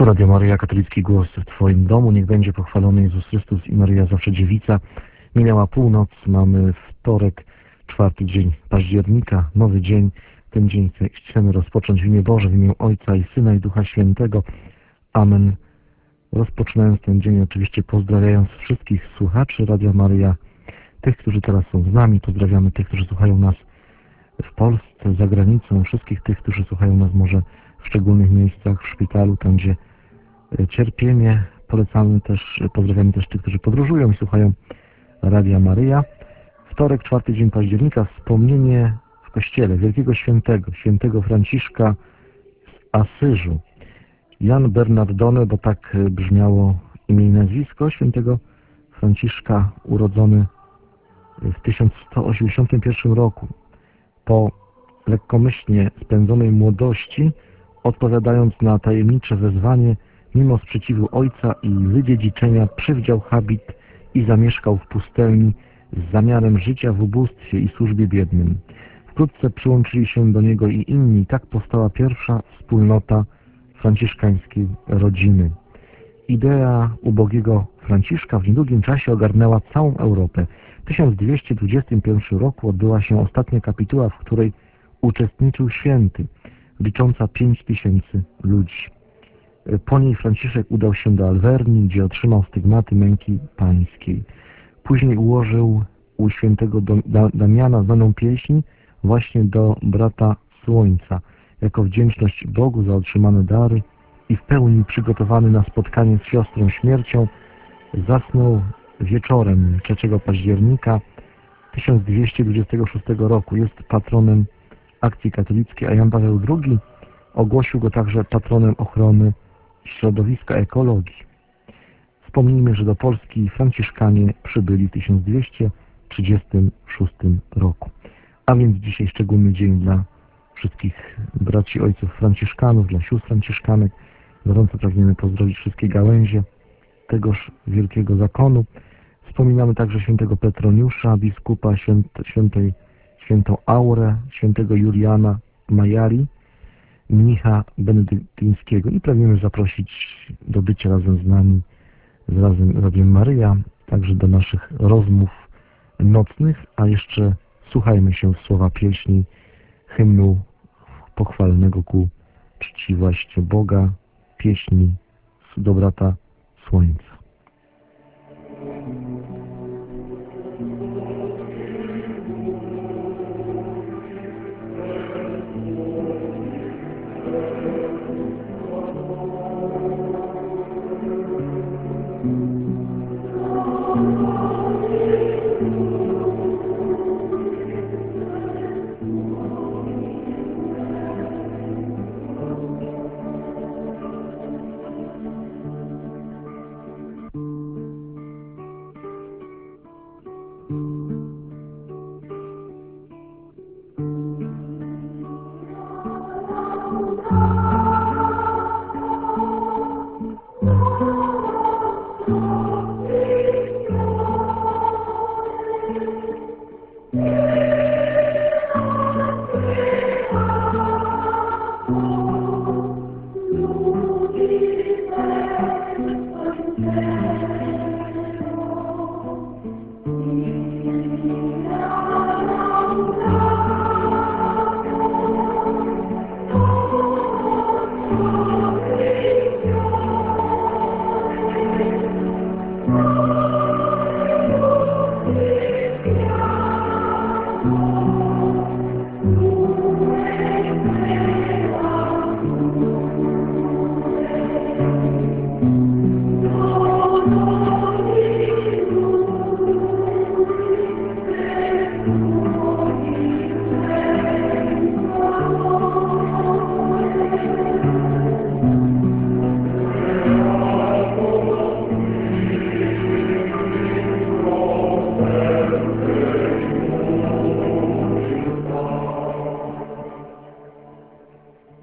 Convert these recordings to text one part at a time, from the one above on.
Tu Radio Maryja, katolicki głos w Twoim domu. Niech będzie pochwalony Jezus Chrystus i Maryja zawsze dziewica. Minęła północ, mamy wtorek, 4 dzień października, nowy dzień. Ten dzień chcemy rozpocząć w imię Boże, w imię Ojca i Syna i Ducha Świętego. Amen. Rozpoczynając ten dzień oczywiście pozdrawiając wszystkich słuchaczy Radia Maryja, tych, którzy teraz są z nami. Pozdrawiamy tych, którzy słuchają nas w Polsce, za granicą, wszystkich tych, którzy słuchają nas może w szczególnych miejscach, w szpitalu, tam gdzie cierpienie. Pozdrawiamy też tych, którzy podróżują i słuchają Radia Maryja. Wtorek, 4 dzień października, wspomnienie w Kościele wielkiego świętego Franciszka z Asyżu. Jan Bernardone, bo tak brzmiało imię i nazwisko świętego Franciszka, urodzony w 1181 roku. Po lekkomyślnie spędzonej młodości, odpowiadając na tajemnicze wezwanie, mimo sprzeciwu ojca i wydziedziczenia, przywdział habit i zamieszkał w pustelni z zamiarem życia w ubóstwie i służbie biednym. Wkrótce przyłączyli się do niego i inni. Tak powstała pierwsza wspólnota franciszkańskiej rodziny. Idea ubogiego Franciszka w niedługim czasie ogarnęła całą Europę. W 1221 roku odbyła się ostatnia kapituła, w której uczestniczył święty, licząca 5000 ludzi. Po niej Franciszek udał się do Alverni, gdzie otrzymał stygmaty męki pańskiej. Później ułożył u świętego Damiana znaną pieśń właśnie do brata Słońca, jako wdzięczność Bogu za otrzymane dary i w pełni przygotowany na spotkanie z siostrą śmiercią, zasnął wieczorem 3 października 1226 roku. Jest patronem akcji katolickiej, a Jan Paweł II ogłosił go także patronem ochrony środowiska, ekologii. Wspomnijmy, że do Polski Franciszkanie przybyli w 1236 roku. A więc dzisiaj szczególny dzień dla wszystkich braci, ojców franciszkanów, dla sióstr franciszkanek. Gorąco pragniemy pozdrowić wszystkie gałęzie tegoż wielkiego zakonu. Wspominamy także świętego Petroniusza, biskupa, świętą Aurę, świętego Juliana Majari, mnicha benedyktyńskiego i pragniemy zaprosić do bycia razem z nami, z Radiem Maryja, także do naszych rozmów nocnych, a jeszcze słuchajmy się w słowa pieśni hymnu pochwalnego ku czci właśnie Boga, pieśni do brata Słońca.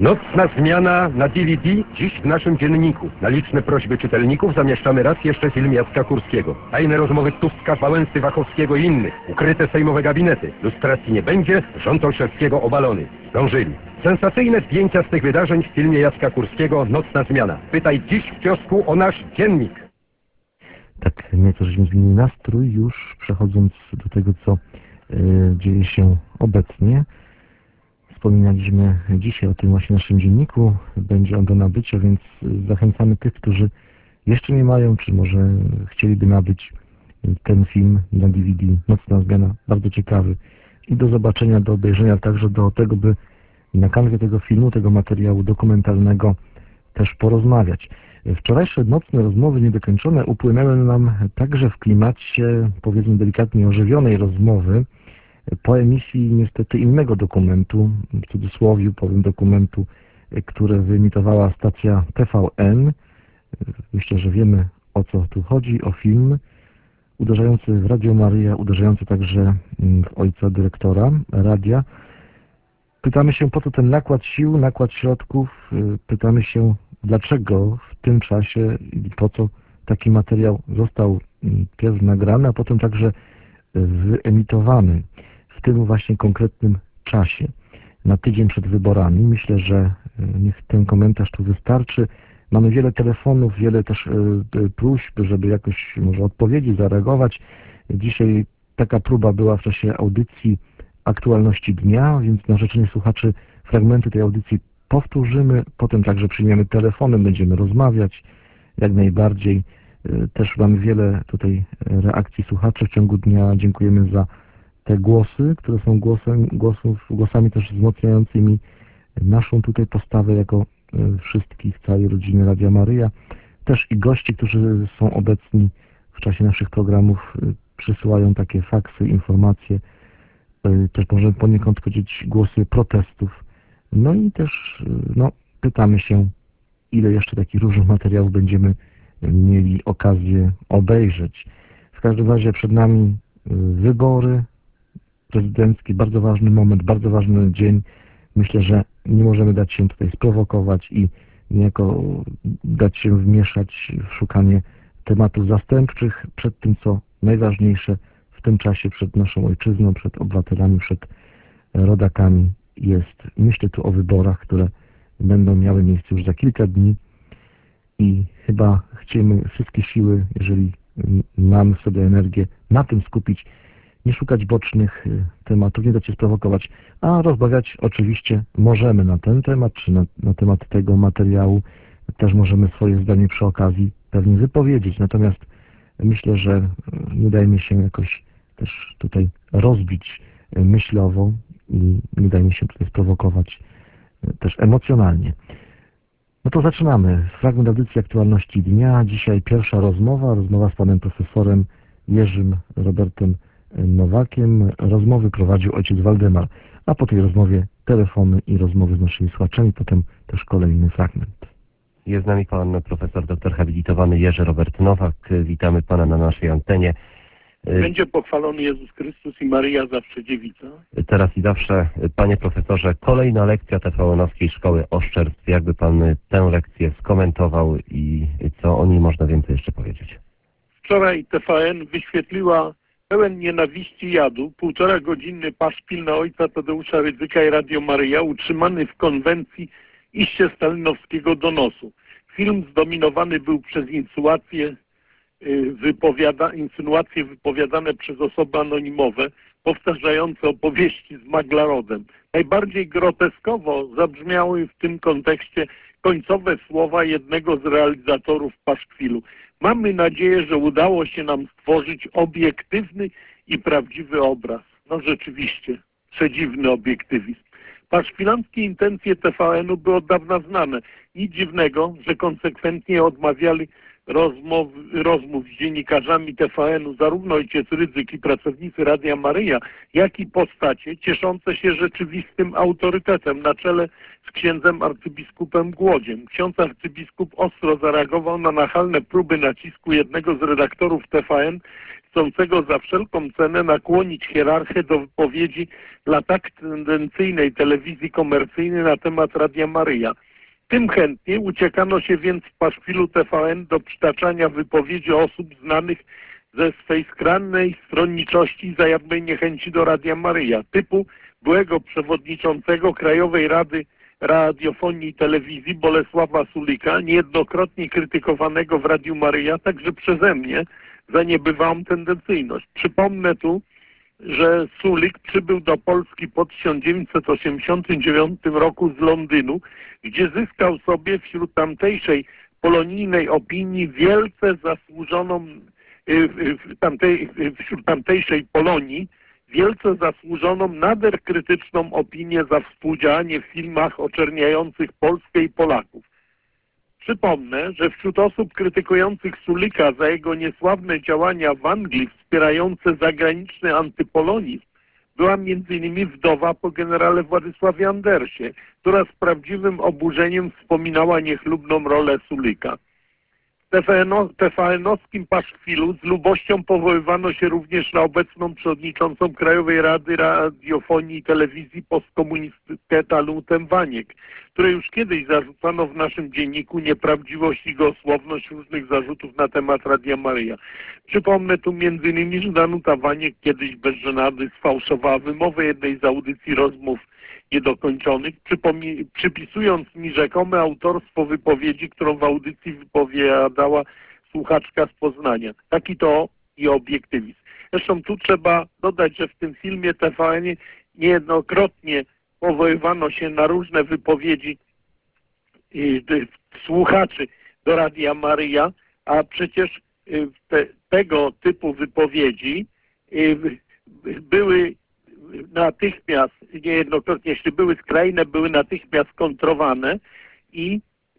Nocna zmiana na DVD dziś w naszym dzienniku. Na liczne prośby czytelników zamieszczamy raz jeszcze film Jacka Kurskiego. Tajne rozmowy Tuska, Wałęsy, Wachowskiego i innych. Ukryte sejmowe gabinety. Lustracji nie będzie, rząd Olszewskiego obalony. Zdążyli. Sensacyjne zdjęcia z tych wydarzeń w filmie Jacka Kurskiego Nocna zmiana. Pytaj dziś w kiosku o nasz dziennik. Tak, nieco żeśmy zmienili nastrój już, przechodząc do tego, co dzieje się obecnie. Wspominaliśmy dzisiaj o tym właśnie naszym dzienniku. Będzie on do nabycia, więc zachęcamy tych, którzy jeszcze nie mają, czy może chcieliby nabyć ten film na DVD. Nocna zmiana, bardzo ciekawy. I do zobaczenia, do obejrzenia, także do tego, by na kanwie tego filmu, tego materiału dokumentalnego też porozmawiać. Wczorajsze nocne rozmowy niedokończone upłynęły nam także w klimacie, powiedzmy delikatnie ożywionej rozmowy po emisji niestety innego dokumentu, w cudzysłowie powiem dokumentu, które wyemitowała stacja TVN. Myślę, że wiemy, o co tu chodzi, o film uderzający w Radio Maryja, uderzający także w ojca dyrektora radia. Pytamy się, po co ten nakład sił, nakład środków. Pytamy się, dlaczego w tym czasie i po co taki materiał został pierw nagrany, a potem także wyemitowany w tym właśnie konkretnym czasie, na tydzień przed wyborami. Myślę, że niech ten komentarz tu wystarczy. Mamy wiele telefonów, wiele też próśb, żeby jakoś może odpowiedzieć, zareagować. Dzisiaj taka próba była w czasie audycji Aktualności Dnia, więc na życzenie słuchaczy fragmenty tej audycji powtórzymy, potem także przyjmiemy telefony, będziemy rozmawiać jak najbardziej. Też mamy wiele tutaj reakcji słuchaczy w ciągu dnia. Dziękujemy za te głosy, które są głosami też wzmacniającymi naszą tutaj postawę jako wszystkich, całej rodziny Radia Maryja. Też i gości, którzy są obecni w czasie naszych programów, przysyłają takie faksy, informacje. Też możemy poniekąd powiedzieć głosy protestów. No i też pytamy się, ile jeszcze takich różnych materiałów będziemy mieli okazję obejrzeć. W każdym razie przed nami wybory prezydenckie, bardzo ważny moment, bardzo ważny dzień. Myślę, że nie możemy dać się tutaj sprowokować i niejako dać się wmieszać w szukanie tematów zastępczych przed tym, co najważniejsze w tym czasie przed naszą ojczyzną, przed obywatelami, przed rodakami jest. Myślę tu o wyborach, które będą miały miejsce już za kilka dni i chyba chcemy wszystkie siły, jeżeli mamy w sobie energię, na tym skupić, nie szukać bocznych tematów, nie dać się sprowokować, a rozmawiać oczywiście możemy na ten temat, czy na temat tego materiału. Też możemy swoje zdanie przy okazji pewnie wypowiedzieć, natomiast myślę, że nie dajmy się jakoś też tutaj rozbić myślowo i nie dajmy się tutaj sprowokować też emocjonalnie. No to zaczynamy. Fragment audycji Aktualności Dnia. Dzisiaj pierwsza rozmowa z panem profesorem Jerzym Robertem Nowakiem. Rozmowy prowadził ojciec Waldemar, a po tej rozmowie telefony i rozmowy z naszymi słuchaczami, potem też kolejny fragment. Jest z nami pan profesor doktor habilitowany Jerzy Robert Nowak. Witamy pana na naszej antenie. Będzie pochwalony Jezus Chrystus i Maryja zawsze dziewica. Teraz i zawsze, panie profesorze, kolejna lekcja TVN-owskiej Szkoły Oszczerstw. Jakby pan tę lekcję skomentował i co o niej można więcej jeszcze powiedzieć? Wczoraj TVN wyświetliła pełen nienawiści i jadu 1,5-godzinny paszkwil na ojca Tadeusza Rydzyka i Radio Maryja, utrzymany w konwencji iście stalinowskiego donosu. Film zdominowany był przez insynuacje wypowiadane przez osoby anonimowe, powtarzające opowieści z Maglarodem. Najbardziej groteskowo zabrzmiały w tym kontekście końcowe słowa jednego z realizatorów paszkwilu. Mamy nadzieję, że udało się nam stworzyć obiektywny i prawdziwy obraz. No rzeczywiście, przedziwny obiektywizm. Paszkwilanckie intencje TVN-u były od dawna znane. Nic dziwnego, że konsekwentnie odmawiali rozmów z dziennikarzami TVN-u zarówno ojciec Rydzyk i pracownicy Radia Maryja, jak i postacie cieszące się rzeczywistym autorytetem na czele z księdzem arcybiskupem Głodziem. Ksiądz arcybiskup ostro zareagował na nachalne próby nacisku jednego z redaktorów TVN chcącego za wszelką cenę nakłonić hierarchię do wypowiedzi dla tak tendencyjnej telewizji komercyjnej na temat Radia Maryja. Tym chętniej uciekano się więc w paszkwilu TVN do przytaczania wypowiedzi osób znanych ze swej skrajnej stronniczości i zajawnej niechęci do Radia Maryja, typu byłego przewodniczącego Krajowej Rady Radiofonii i Telewizji Bolesława Sulika, niejednokrotnie krytykowanego w Radiu Maryja, także przeze mnie, za niebywałą tendencyjność. Przypomnę tu, że Sulik przybył do Polski po 1989 roku z Londynu, gdzie zyskał sobie wśród tamtejszej polonijnej opinii wielce zasłużoną, wśród tamtejszej Polonii wielce zasłużoną, nader krytyczną opinię za współdziałanie w filmach oczerniających Polskę i Polaków. Przypomnę, że wśród osób krytykujących Sulika za jego niesławne działania w Anglii wspierające zagraniczny antypolonizm była m.in. wdowa po generale Władysławie Andersie, która z prawdziwym oburzeniem wspominała niechlubną rolę Sulika. W TVN-owskim paszkwilu z lubością powoływano się również na obecną przewodniczącą Krajowej Rady Radiofonii i Telewizji postkomunistkę Danutę Waniek, której już kiedyś zarzucano w naszym dzienniku nieprawdziwość i gołosłowność różnych zarzutów na temat Radia Maryja. Przypomnę tu m.in., że Danuta Waniek kiedyś bez żenady sfałszowała wymowę jednej z audycji rozmów niedokończonych, przypisując mi rzekome autorstwo wypowiedzi, którą w audycji wypowiadała słuchaczka z Poznania. Taki to i obiektywizm. Zresztą tu trzeba dodać, że w tym filmie TVN niejednokrotnie powoływano się na różne wypowiedzi słuchaczy do Radia Maryja, a przecież tego typu wypowiedzi były natychmiast, niejednokrotnie, jeśli były skrajne, były natychmiast kontrowane i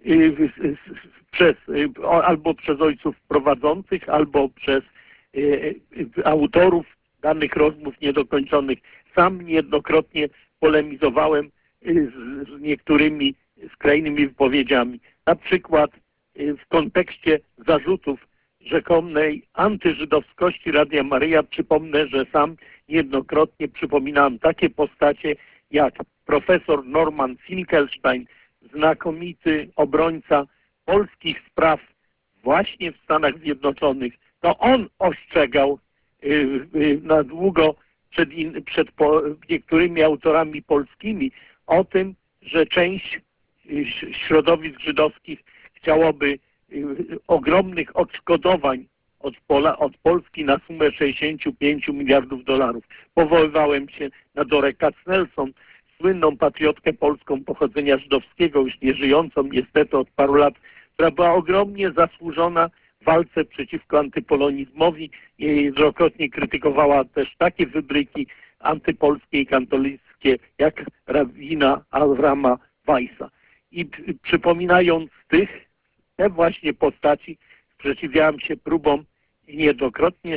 albo przez ojców prowadzących, albo przez autorów danych rozmów niedokończonych. Sam niejednokrotnie polemizowałem z niektórymi skrajnymi wypowiedziami. Na przykład w kontekście zarzutów rzekomej antyżydowskości Radia Maryja przypomnę, że sam niejednokrotnie przypominałem takie postacie jak profesor Norman Finkelstein, znakomity obrońca polskich spraw właśnie w Stanach Zjednoczonych. To on ostrzegał na długo przed niektórymi autorami polskimi o tym, że część środowisk żydowskich chciałoby ogromnych odszkodowań od Polski na sumę 65 miliardów dolarów. Powoływałem się na Dorę Katznelson, słynną patriotkę polską pochodzenia żydowskiego, już nieżyjącą niestety od paru lat, która była ogromnie zasłużona w walce przeciwko antypolonizmowi i wielokrotnie krytykowała też takie wybryki antypolskie i katolickie jak rabina Avrama Weissa. I przypominając te właśnie postaci, sprzeciwiałem się próbom niejednokrotnie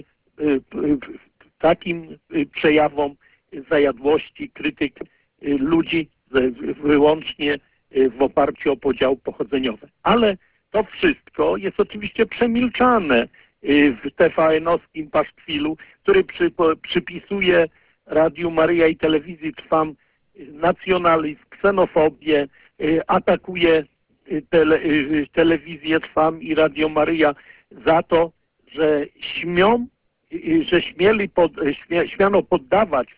takim przejawom zajadłości, krytyk ludzi wyłącznie w oparciu o podziały pochodzeniowe. Ale to wszystko jest oczywiście przemilczane w TVN-owskim paszkwilu, który przypisuje Radiu Maryja i Telewizji Trwam nacjonalizm, ksenofobię, atakuje telewizję Trwam i Radio Maryja za to, że śmiano poddawać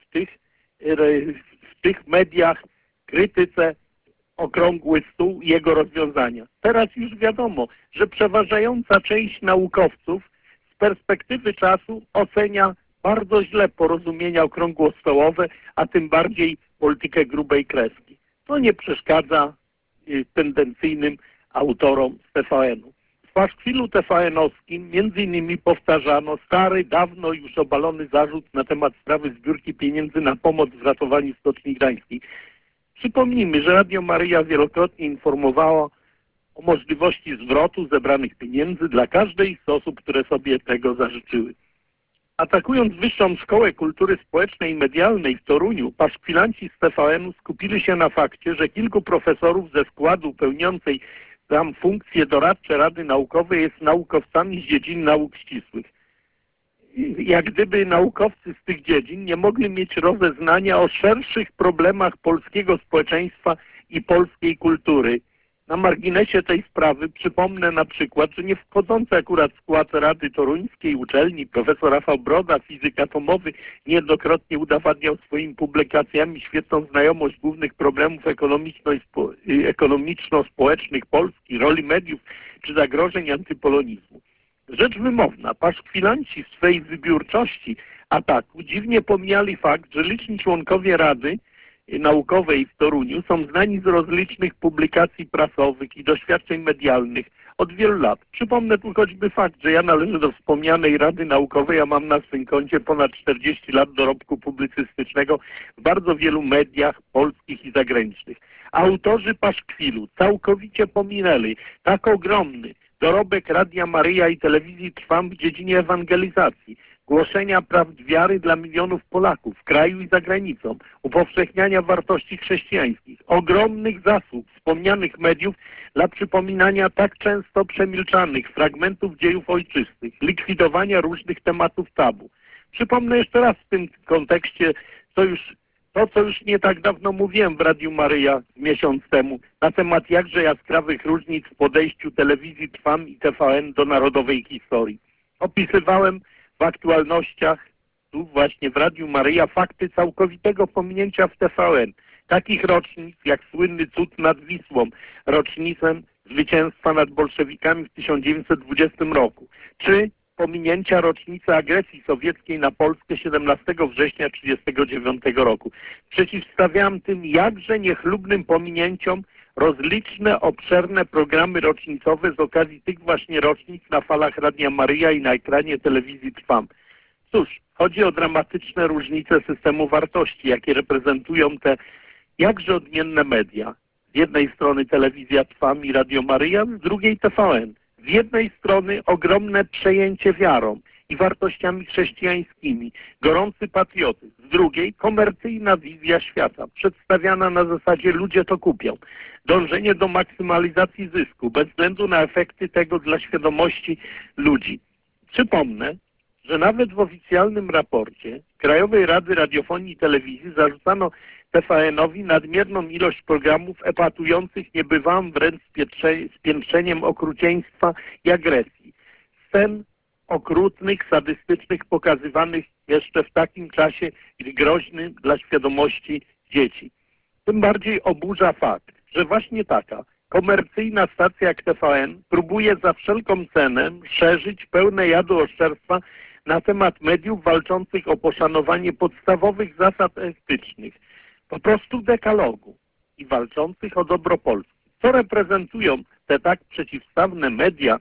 w tych mediach krytyce okrągły stół i jego rozwiązania. Teraz już wiadomo, że przeważająca część naukowców z perspektywy czasu ocenia bardzo źle porozumienia okrągłostołowe, a tym bardziej politykę grubej kreski. To nie przeszkadza tendencyjnym autorom z TVN-u. W paszkwilu TVN-owskim między innymi powtarzano stary, dawno już obalony zarzut na temat sprawy zbiórki pieniędzy na pomoc w ratowaniu Stoczni Gdańskiej. Przypomnijmy, że Radio Maryja wielokrotnie informowała o możliwości zwrotu zebranych pieniędzy dla każdej z osób, które sobie tego zażyczyły. Atakując Wyższą Szkołę Kultury Społecznej i Medialnej w Toruniu, paszkwilanci z TVN-u skupili się na fakcie, że kilku profesorów ze składu pełniącej tam funkcje doradcze Rady Naukowej jest naukowcami z dziedzin nauk ścisłych. jak gdyby naukowcy z tych dziedzin nie mogli mieć rozeznania o szerszych problemach polskiego społeczeństwa i polskiej kultury. Na marginesie tej sprawy przypomnę na przykład, że nie wchodzący akurat w skład Rady Toruńskiej Uczelni profesor Rafał Broda, fizyk atomowy, niejednokrotnie udowadniał swoimi publikacjami świetną znajomość głównych problemów ekonomiczno-społecznych Polski, roli mediów czy zagrożeń antypolonizmu. Rzecz wymowna, paszkwilanci w swej wybiórczości ataku dziwnie pomijali fakt, że liczni członkowie Rady Naukowej w Toruniu są znani z rozlicznych publikacji prasowych i doświadczeń medialnych od wielu lat. Przypomnę tu choćby fakt, że ja należę do wspomnianej Rady Naukowej, a mam na swym koncie ponad 40 lat dorobku publicystycznego w bardzo wielu mediach polskich i zagranicznych. Autorzy paszkwilu całkowicie pominęli tak ogromny dorobek Radia Maryja i Telewizji Trwam w dziedzinie ewangelizacji, głoszenia prawd wiary dla milionów Polaków w kraju i za granicą, upowszechniania wartości chrześcijańskich, ogromnych zasług wspomnianych mediów dla przypominania tak często przemilczanych fragmentów dziejów ojczystych, likwidowania różnych tematów tabu. Przypomnę jeszcze raz w tym kontekście, co już nie tak dawno mówiłem w Radiu Maryja miesiąc temu na temat jakże jaskrawych różnic w podejściu telewizji Trwam i TVN do narodowej historii. Opisywałem w aktualnościach, tu właśnie w Radiu Maryja, fakty całkowitego pominięcia w TVN. Takich rocznic jak słynny cud nad Wisłą, rocznicę zwycięstwa nad bolszewikami w 1920 roku, czy pominięcia rocznicy agresji sowieckiej na Polskę 17 września 1939 roku. Przeciwstawiam tym jakże niechlubnym pominięciom rozliczne, obszerne programy rocznicowe z okazji tych właśnie rocznic na falach Radia Maryja i na ekranie telewizji Trwam. Cóż, chodzi o dramatyczne różnice systemu wartości, jakie reprezentują te jakże odmienne media. Z jednej strony telewizja Trwam i Radio Maryja, z drugiej TVN. Z jednej strony ogromne przejęcie wiarą i wartościami chrześcijańskimi, gorący patriotyzm, z drugiej komercyjna wizja świata, przedstawiana na zasadzie ludzie to kupią, dążenie do maksymalizacji zysku, bez względu na efekty tego dla świadomości ludzi. Przypomnę, że nawet w oficjalnym raporcie Krajowej Rady Radiofonii i Telewizji zarzucano TVN-owi nadmierną ilość programów epatujących niebywałym wręcz spiętrzeniem okrucieństwa i agresji. Scen okrutnych, sadystycznych, pokazywanych jeszcze w takim czasie groźnym dla świadomości dzieci. Tym bardziej oburza fakt, że właśnie taka komercyjna stacja jak TVN próbuje za wszelką cenę szerzyć pełne jadu oszczerstwa na temat mediów walczących o poszanowanie podstawowych zasad etycznych, po prostu dekalogu i walczących o dobro Polski. Co reprezentują te tak przeciwstawne media,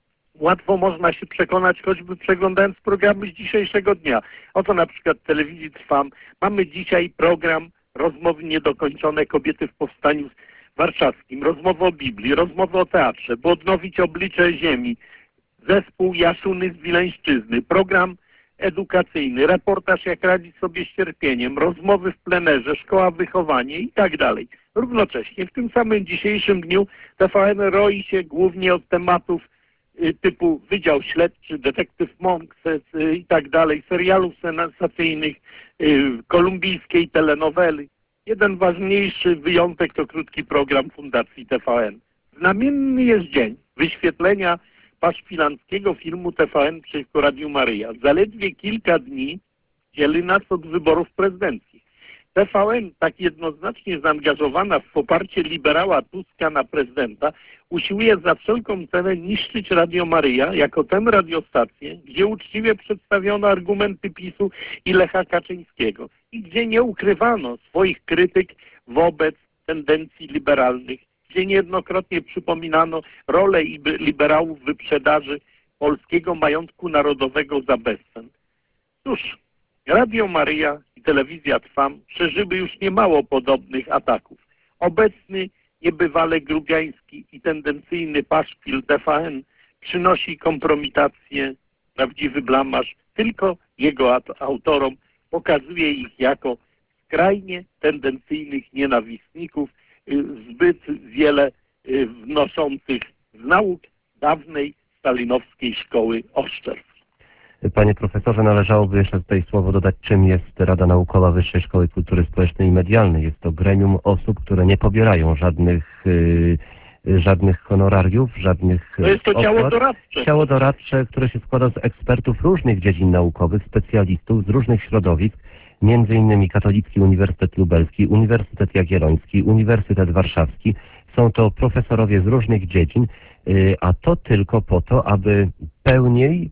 łatwo można się przekonać, choćby przeglądając programy z dzisiejszego dnia. Oto na przykład w telewizji Trwam mamy dzisiaj program Rozmowy niedokończone, kobiety w powstaniu warszawskim, rozmowy o Biblii, rozmowy o teatrze, by odnowić oblicze ziemi, zespół Jaszuny z Wileńszczyzny, program edukacyjny, reportaż jak radzić sobie z cierpieniem, rozmowy w plenerze, szkoła, wychowanie i tak dalej. Równocześnie w tym samym dzisiejszym dniu TVN roi się głównie od tematów typu Wydział Śledczy, Detektyw Monk i tak dalej, serialów sensacyjnych, kolumbijskiej telenoweli. Jeden ważniejszy wyjątek to krótki program Fundacji TVN. Znamienny jest dzień wyświetlenia paszkwilanckiego filmu TVN przeciwko Radiu Maryja. Zaledwie kilka dni dzieli nas od wyborów prezydenckich. TVN, tak jednoznacznie zaangażowana w poparcie liberała Tuska na prezydenta, usiłuje za wszelką cenę niszczyć Radio Maryja jako tę radiostację, gdzie uczciwie przedstawiono argumenty PiS-u i Lecha Kaczyńskiego i gdzie nie ukrywano swoich krytyk wobec tendencji liberalnych, gdzie niejednokrotnie przypominano rolę liberałów w wyprzedaży polskiego majątku narodowego za bezcen. Cóż, Radio Maryja i Telewizja Trwam przeżyły już niemało podobnych ataków. Obecny, niebywale grubiański i tendencyjny paszkwil TVN przynosi kompromitację, prawdziwy blamaż tylko jego autorom, pokazuje ich jako skrajnie tendencyjnych nienawistników, zbyt wiele wnoszących z nauk dawnej stalinowskiej szkoły oszczerstw. Panie profesorze, należałoby jeszcze tutaj słowo dodać, czym jest Rada Naukowa Wyższej Szkoły Kultury Społecznej i Medialnej. Jest to gremium osób, które nie pobierają żadnych honorariów, żadnych To jest to ciało opłat. doradcze. Ciało doradcze, które się składa z ekspertów różnych dziedzin naukowych, specjalistów z różnych środowisk, między innymi Katolicki Uniwersytet Lubelski, Uniwersytet Jagielloński, Uniwersytet Warszawski. Są to profesorowie z różnych dziedzin, a to tylko po to, aby pełniej,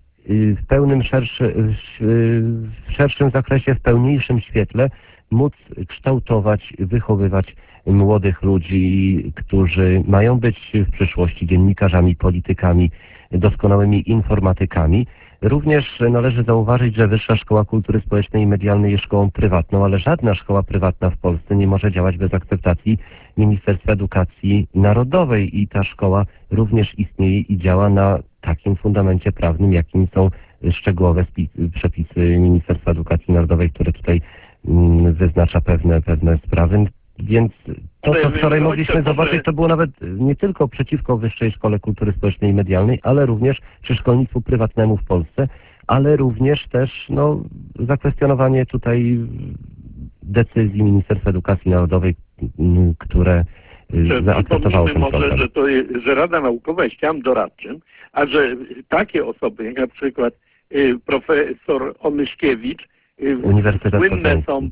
w szerszym zakresie, w pełniejszym świetle móc kształtować, wychowywać młodych ludzi, którzy mają być w przyszłości dziennikarzami, politykami, doskonałymi informatykami. Również należy zauważyć, że Wyższa Szkoła Kultury Społecznej i Medialnej jest szkołą prywatną, ale żadna szkoła prywatna w Polsce nie może działać bez akceptacji Ministerstwa Edukacji Narodowej i ta szkoła również istnieje i działa na takim fundamencie prawnym, jakim są szczegółowe przepisy Ministerstwa Edukacji Narodowej, które tutaj wyznacza pewne sprawy. Więc to, co wczoraj mogliśmy zobaczyć, to było nawet nie tylko przeciwko Wyższej Szkole Kultury Społecznej i Medialnej, ale również przy szkolnictwu prywatnemu w Polsce, ale również też zakwestionowanie tutaj decyzji Ministerstwa Edukacji Narodowej, które zaakceptowało ten program. Może, że Rada Naukowa jest ciałem doradczym, a że takie osoby, jak na przykład profesor Onyszkiewicz, słynne są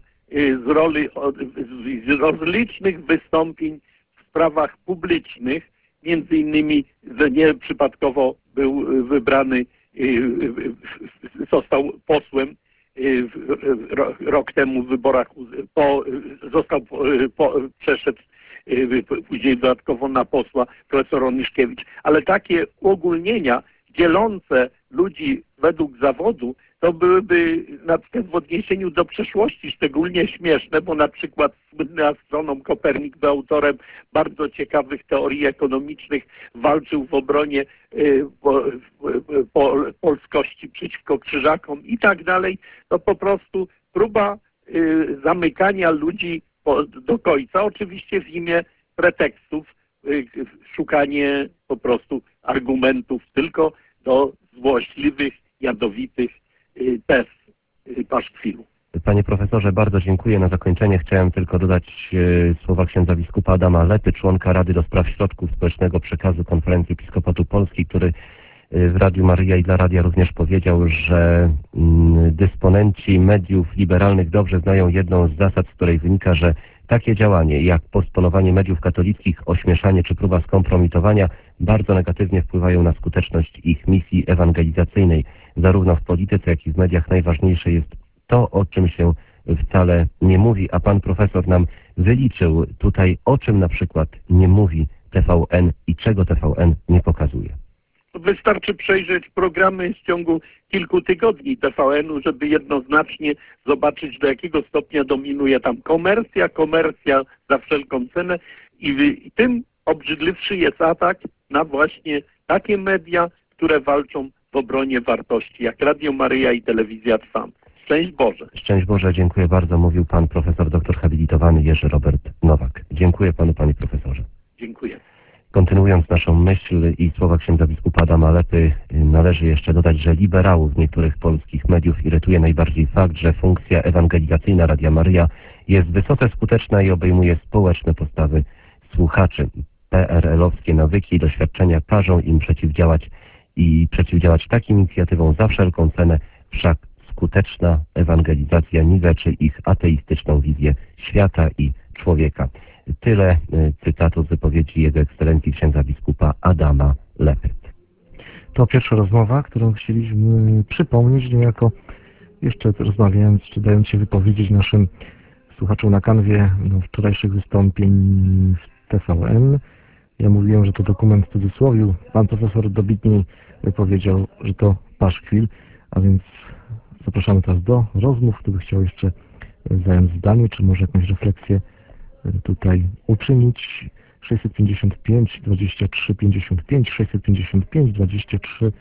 z rozlicznych wystąpień w sprawach publicznych, między innymi nieprzypadkowo był wybrany, został posłem rok temu w wyborach, przeszedł później dodatkowo na posła profesor Onyszkiewicz, ale takie uogólnienia dzielące ludzi według zawodu, to byłyby na przykład w odniesieniu do przeszłości szczególnie śmieszne, bo na przykład słynny astronom Kopernik był autorem bardzo ciekawych teorii ekonomicznych, walczył w obronie polskości przeciwko krzyżakom i tak dalej. To po prostu próba zamykania ludzi do końca, oczywiście w imię pretekstów, szukanie po prostu argumentów tylko do złośliwych, jadowitych tez paszkwilu. Panie profesorze, bardzo dziękuję. Na zakończenie chciałem tylko dodać słowa księdza biskupa Adama Lepy, członka Rady do Spraw Środków Społecznego Przekazu Konferencji Episkopatu Polski, który w Radiu Maryja i dla Radia również powiedział, że dysponenci mediów liberalnych dobrze znają jedną z zasad, z której wynika, że takie działanie jak postponowanie mediów katolickich, ośmieszanie czy próba skompromitowania bardzo negatywnie wpływają na skuteczność ich misji ewangelizacyjnej. Zarówno w polityce, jak i w mediach najważniejsze jest to, o czym się wcale nie mówi, a pan profesor nam wyliczył tutaj, o czym na przykład nie mówi TVN i czego TVN nie pokazuje. Wystarczy przejrzeć programy w ciągu kilku tygodni TVN-u, żeby jednoznacznie zobaczyć, do jakiego stopnia dominuje tam komercja za wszelką cenę i tym obrzydliwszy jest atak na właśnie takie media, które walczą w obronie wartości, jak Radio Maryja i Telewizja Trwam. Szczęść Boże. Szczęść Boże, dziękuję bardzo. Mówił pan profesor doktor habilitowany Jerzy Robert Nowak. Dziękuję panu, panie profesorze. Dziękuję. Kontynuując naszą myśl i słowa księdza biskupa Adama Lepy, należy jeszcze dodać, że liberałów niektórych polskich mediów irytuje najbardziej fakt, że funkcja ewangelizacyjna Radia Maryja jest wysoce skuteczna i obejmuje społeczne postawy słuchaczy. PRL-owskie nawyki i doświadczenia każą im przeciwdziałać takim inicjatywom za wszelką cenę, wszak skuteczna ewangelizacja niweczy ich ateistyczną wizję świata i człowieka. Tyle cytatów z wypowiedzi Jego Ekscelencji księdza biskupa Adama Lepy. To pierwsza rozmowa, którą chcieliśmy przypomnieć, niejako jeszcze rozmawiając, czy dając się wypowiedzieć naszym słuchaczom na kanwie wczorajszych wystąpień w TVN. Ja mówiłem, że to dokument w cudzysłowie. Pan profesor dobitniej powiedział, że to paszkwil, a więc zapraszamy teraz do rozmów. Kto by chciał jeszcze zająć zdanie, czy może jakąś refleksję tutaj uczynić. 655 23 55, 655 23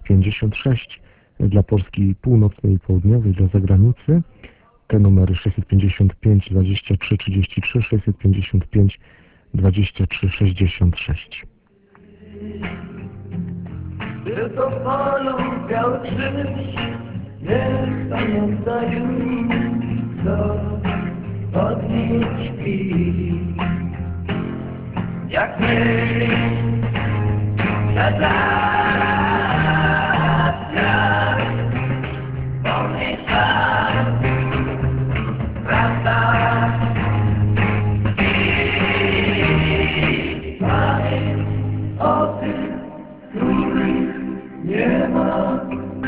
56 dla Polski północnej i południowej, dla zagranicy. Te numery 655 23 33, 655 23 66. Tylko polu biały krzyż niech pamięta już, co pod nim śpi. Jak my przed lat, pomniejsza prawda i pamięć o tych, których nie ma.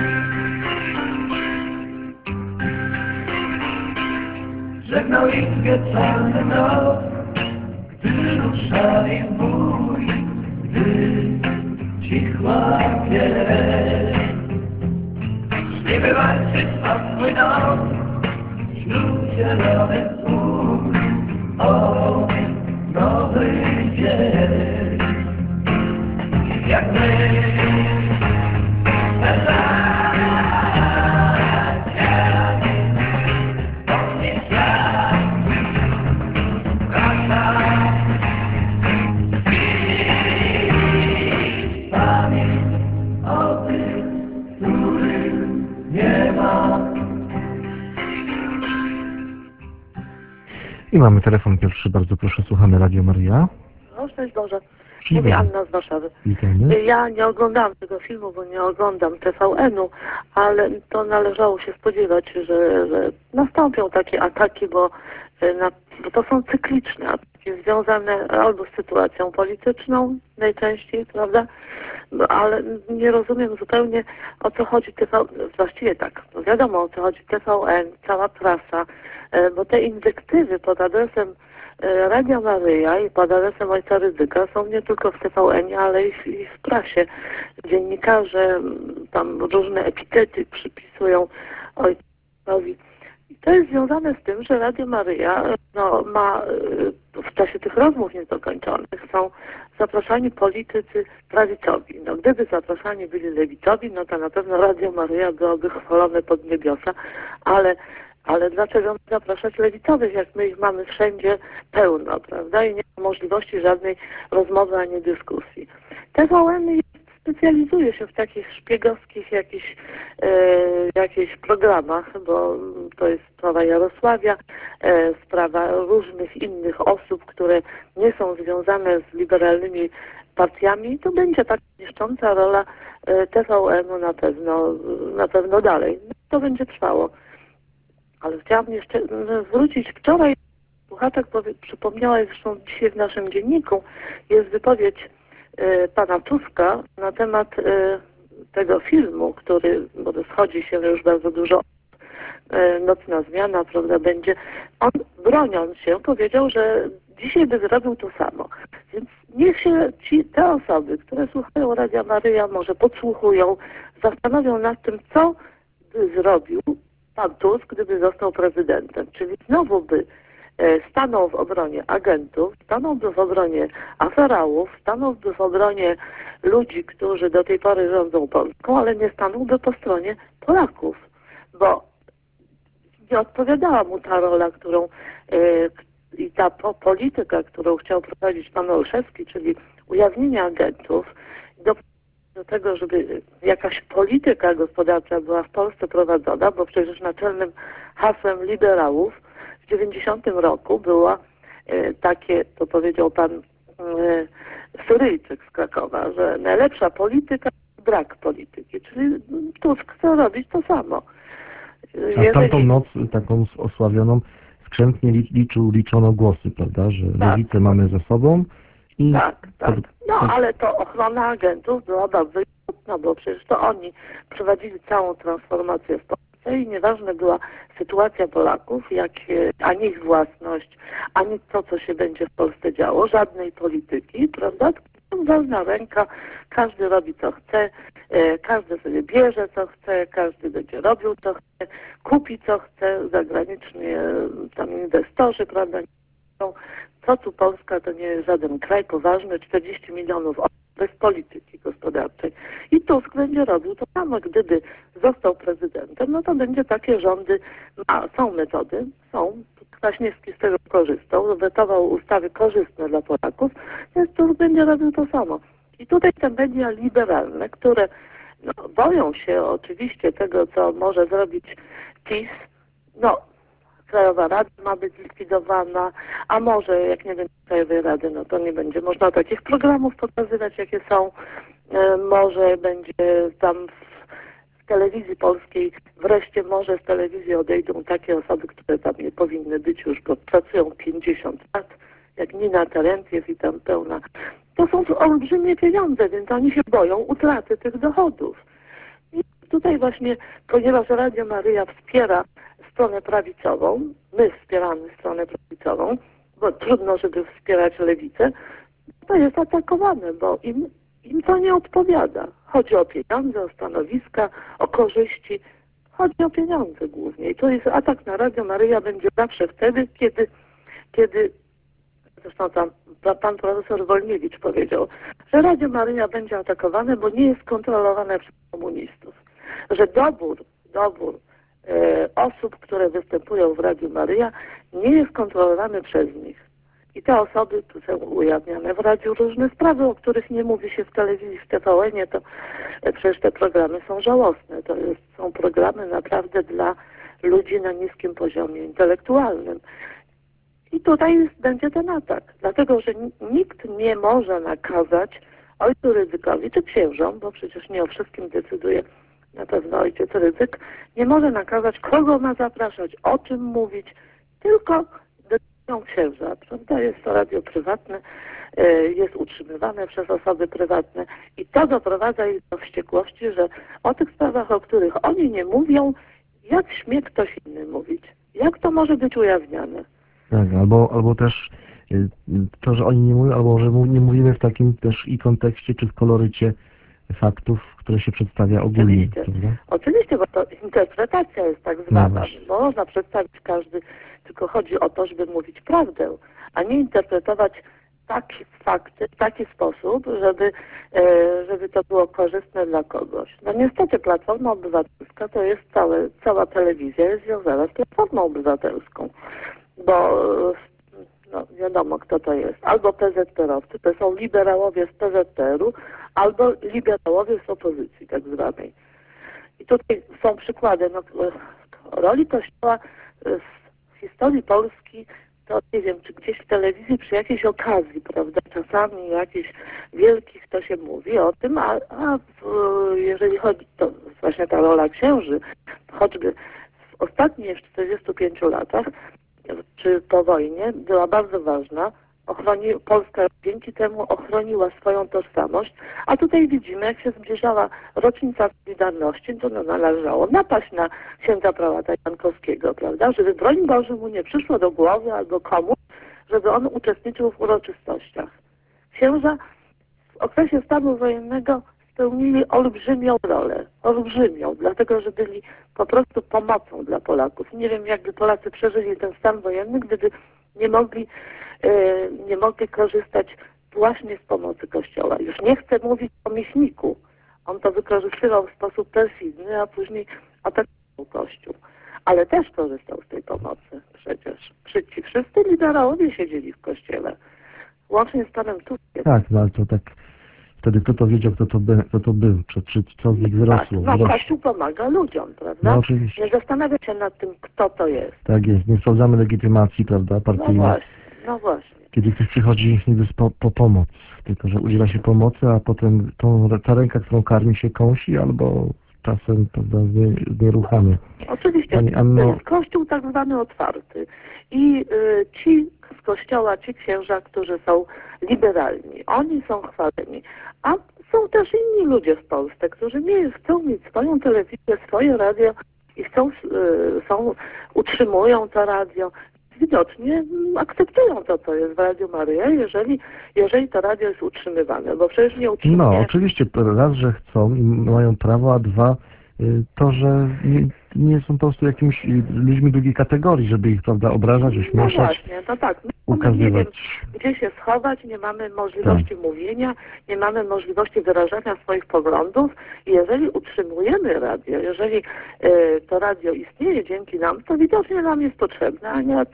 Żegnał ich wieczorny noc, gdy ruszali w bój, gdy cichła wieś. Szli wywalczyć o swój dom wśród zielonych pól, o nowy dzień. Jak my I mamy telefon pierwszy, bardzo proszę, słuchamy Radio Maria. No, szczęść Boże. Dzień Mówię dobry. Anna z Warszawy. Witamy. Ja nie oglądam tego filmu, bo nie oglądam TVN-u, ale to należało się spodziewać, że nastąpią takie ataki, bo to są cykliczne ataki związane albo z sytuacją polityczną najczęściej, prawda? No, ale nie rozumiem zupełnie, o co chodzi właściwie tak, no wiadomo, o co chodzi TVN, cała prasa, bo te inwektywy pod adresem Radia Maryja i pod adresem Ojca Rydzyka są nie tylko w TVN-ie, ale i w prasie. Dziennikarze tam różne epitety przypisują Ojcowi. I to jest związane z tym, że Radio Maryja ma w czasie tych rozmów niedokończonych są zapraszani politycy prawicowi. No, gdyby zapraszani byli lewicowi, no to na pewno Radio Maryja byłoby chwalone pod niebiosa, ale dlaczego zapraszać lewicowych, jak my ich mamy wszędzie pełno, prawda? I nie ma możliwości żadnej rozmowy ani dyskusji. TVN specjalizuje się w takich szpiegowskich jakichś programach, bo to jest sprawa Jarosławia, sprawa różnych innych osób, które nie są związane z liberalnymi partiami. To będzie taka niszcząca rola TVN-u na pewno dalej. To będzie trwało. Ale chciałabym jeszcze wrócić. Wczoraj słuchaczek przypomniała, zresztą dzisiaj w naszym dzienniku jest wypowiedź pana Tuska na temat tego filmu, bo schodzi się już bardzo dużo, nocna zmiana, prawda, będzie. On, broniąc się, powiedział, że dzisiaj by zrobił to samo. Więc niech się te osoby, które słuchają Radia Maryja, może podsłuchują, zastanowią nad tym, co by zrobił pan Tusk, gdyby został prezydentem. Czyli znowu by stanął w obronie agentów, stanąłby w obronie aferałów, stanąłby w obronie ludzi, którzy do tej pory rządzą Polską, ale nie stanąłby po stronie Polaków, bo nie odpowiadała mu ta rola, którą i ta polityka, którą chciał prowadzić pan Olszewski, czyli ujawnienie agentów, do tego, żeby jakaś polityka gospodarcza była w Polsce prowadzona, bo przecież naczelnym hasłem liberałów w 90 roku było takie, to powiedział pan Syryjczyk z Krakowa, że najlepsza polityka to brak polityki, czyli Tusk chce robić to samo. A w tamtą noc taką osławioną skrzętnie liczono głosy, prawda, że tak, lewicę mamy za sobą i... Tak. No ale to ochrona agentów była bardzo istotna, bo przecież to oni prowadzili całą transformację w Polsce i nieważna była sytuacja Polaków, ani ich własność, ani to, co się będzie w Polsce działo, żadnej polityki, prawda? Wolna ręka, każdy robi co chce, każdy sobie bierze co chce, każdy będzie robił co chce, kupi co chce, zagraniczni tam inwestorzy, prawda? Co tu Polska, to nie jest żaden kraj poważny, 40 milionów osób bez polityki gospodarczej. I Tusk będzie robił to samo, gdyby został prezydentem, no to będzie takie rządy, są metody, Kwaśniewski z tego korzystał, wetował ustawy korzystne dla Polaków, więc Tusk będzie robił to samo. I tutaj te media liberalne, które No, boją się oczywiście tego, co może zrobić PiS. No, Krajowa Rada ma być zlikwidowana, a może jak nie będzie Krajowej Rady, no to nie będzie można takich programów pokazywać, jakie są. Może będzie tam w telewizji polskiej, wreszcie może z telewizji odejdą takie osoby, które tam nie powinny być już, bo pracują 50 lat, jak Nina Terentiew i tam pełna. To są olbrzymie pieniądze, więc oni się boją utraty tych dochodów. I tutaj właśnie, ponieważ Radio Maryja wspiera stronę prawicową, my wspieramy stronę prawicową, bo trudno, żeby wspierać lewicę, to jest atakowane, bo im to nie odpowiada. Chodzi o pieniądze, o stanowiska, o korzyści. Chodzi o pieniądze głównie. I to jest atak na Radio Maryja będzie zawsze wtedy, kiedy zresztą tam pan profesor Wolniewicz powiedział, że Radio Maryja będzie atakowane, bo nie jest kontrolowane przez komunistów. Że dobór osób, które występują w Radiu Maryja, nie jest kontrolowany przez nich. I te osoby tu są ujawniane w radiu różne sprawy, o których nie mówi się w telewizji, w TVN-ie, to przecież te programy są żałosne. Są programy naprawdę dla ludzi na niskim poziomie intelektualnym. I tutaj będzie ten atak, dlatego że nikt nie może nakazać ojcu Rydzykowi czy księżom, bo przecież nie o wszystkim decyduje na pewno ojciec Rydzyk, nie może nakazać, kogo ma zapraszać, o czym mówić, tylko decydują księża, prawda? Jest to radio prywatne, jest utrzymywane przez osoby prywatne i to doprowadza ich do wściekłości, że o tych sprawach, o których oni nie mówią, jak śmie ktoś inny mówić? Jak to może być ujawniane? Tak, albo też to, że oni nie mówią, albo że nie mówimy w takim też i kontekście, czy w kolorycie faktów, które się przedstawia ogólnie. Oczywiście, bo to interpretacja jest tak zwana. No, można przedstawić każdy, tylko chodzi o to, żeby mówić prawdę, a nie interpretować takie fakty w taki sposób, żeby to było korzystne dla kogoś. No niestety Platforma Obywatelska to jest cała telewizja jest związana z Platformą Obywatelską, bo no, wiadomo kto to jest. Albo PZPR-owcy, to są liberałowie z PZPR-u, albo liberałowie z opozycji tak zwanej. I tutaj są przykłady roli Kościoła w historii Polski, to nie wiem, czy gdzieś w telewizji przy jakiejś okazji, prawda, czasami jakichś wielkich to się mówi o tym, jeżeli chodzi, to właśnie ta rola księży, choćby w ostatnich 45 latach, czy po wojnie, była bardzo ważna. Polska dzięki temu ochroniła swoją tożsamość, a tutaj widzimy, jak się zbliżała rocznica Solidarności, to należało napaść na księdza prałata Jankowskiego, prawda, żeby broń Boże mu nie przyszło do głowy albo komuś, żeby on uczestniczył w uroczystościach. Księża w okresie stanu wojennego spełnili olbrzymią rolę, dlatego że byli po prostu pomocą dla Polaków. Nie wiem, jakby Polacy przeżyli ten stan wojenny, gdyby nie mogli korzystać właśnie z pomocy Kościoła. Już nie chcę mówić o Michniku. On to wykorzystywał w sposób perfidny, a później atakował Kościół. Ale też korzystał z tej pomocy przecież. Ci wszyscy liberałowie siedzieli w Kościele. Łącznie z panem Tuskiem. Tak, no ale to tak wtedy kto to wiedział, kto to był, czy co z nich wyrosło. Tak, no Kościół pomaga ludziom, prawda? No oczywiście. Nie zastanawia się nad tym, kto to jest. Tak jest, nie sprawdzamy legitymacji, prawda, partyjnej. No właśnie. Kiedy ktoś przychodzi niby po pomoc, tylko że udziela się pomocy, a potem ta ręka, którą karmi się kąsi, albo czasem, prawda, znieruchamia. Oczywiście, to jest Kościół tak zwany otwarty. I ci z Kościoła, ci księża, którzy są liberalni, oni są chwaleni. A są też inni ludzie w Polsce, którzy chcą mieć swoją telewizję, swoje radio i utrzymują to radio. Widocznie akceptują to, co jest w Radiu Maryja, jeżeli to radio jest utrzymywane, bo przecież nie utrzymuje. No, oczywiście, raz, że chcą i mają prawo, a dwa, to, że nie są po prostu jakimiś ludźmi drugiej kategorii, żeby ich, prawda, obrażać, ośmieszać, no właśnie, to tak. ukazywać. Nie wiem, gdzie się schować, nie mamy możliwości mówienia, nie mamy możliwości wyrażania swoich poglądów i jeżeli utrzymujemy radio, jeżeli to radio istnieje dzięki nam, to widocznie nam jest potrzebne, a nie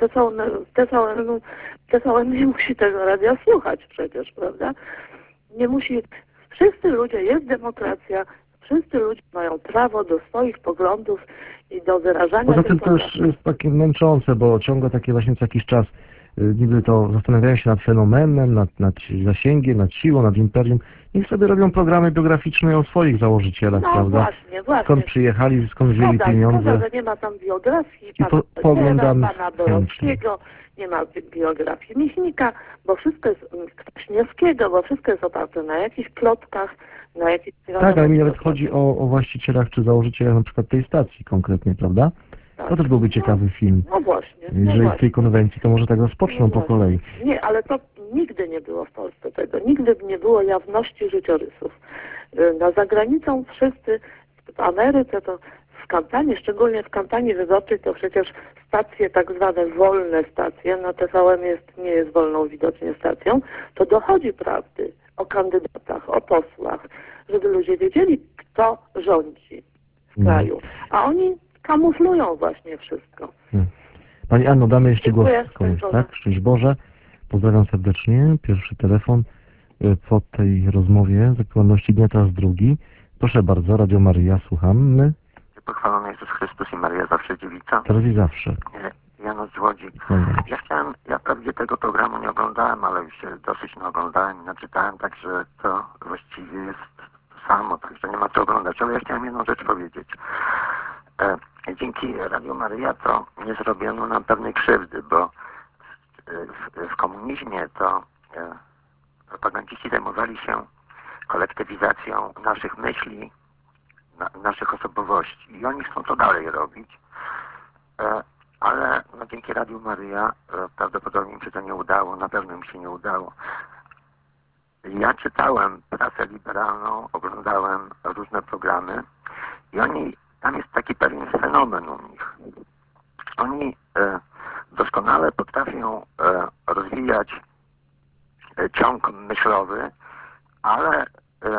TVN nie musi tego radia słuchać przecież, prawda? Nie musi, wszyscy ludzie, jest demokracja, Wszyscy ludzie mają prawo do swoich poglądów i do wyrażania Poza tych tym to już poglądów. jest takie męczące, bo ciągle takie właśnie co jakiś czas niby to zastanawiają się nad fenomenem, nad zasięgiem, nad siłą, nad imperium. Niech sobie robią programy biograficzne o swoich założycielach, No prawda? właśnie. Skąd przyjechali, skąd wzięli Szkoda, pieniądze. że nie ma tam biografii I pana pooglądamy pana Borowskiego, nie ma biografii Michnika, bo wszystko jest Kwaśniewskiego, bo wszystko jest oparte na jakichś plotkach, na jakichś... Tak, ale mi nawet chodzi o właścicielach czy założycielach na przykład tej stacji konkretnie, prawda? Tak. To też byłby ciekawy film. No właśnie. Jeżeli z tej konwencji, to może tak rozpoczną po kolei. Nie, ale to nigdy nie było w Polsce tego. Nigdy nie było jawności życiorysów. Na zagranicą wszyscy, w Ameryce to w kampanii, szczególnie w kampanii wyborczej, to przecież stacje tak zwane wolne stacje, no TVN nie jest wolną widocznie stacją, to dochodzi prawdy o kandydatach, o posłach, żeby ludzie wiedzieli, kto rządzi w kraju. A oni kamuflują właśnie wszystko. Pani Anno, damy jeszcze głos Dziękuję. na koniec, Szczęść tak? Szczęść Boże. Pozdrawiam serdecznie. Pierwszy telefon po tej rozmowie z aktualności dnia, teraz drugi. Proszę bardzo, Radio Maryja, słuchamy. Pochwalony Jezus Chrystus i Maryja zawsze dziewica. Teraz i zawsze. Janusz z Łodzi. Ja wprawdzie tego programu nie oglądałem, ale już się dosyć naoglądałem i naczytałem, także to właściwie jest to samo, także nie ma co oglądać. Ale ja chciałem jedną rzecz powiedzieć. Dzięki Radio Maryja to nie zrobiono nam pewnej krzywdy, bo w komunizmie to propagandziści zajmowali się kolektywizacją naszych myśli, naszych osobowości i oni chcą to dalej robić, ale no, dzięki Radiu Maryja prawdopodobnie im się to nie udało, na pewno im się nie udało. Ja czytałem prasę liberalną, oglądałem różne programy i tam jest taki pewien fenomen u nich. Oni doskonale potrafią rozwijać ciąg myślowy, ale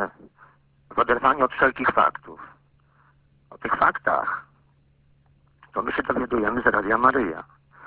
w oderwaniu od wszelkich faktów. O tych faktach to my się dowiadujemy z Radia Maryja.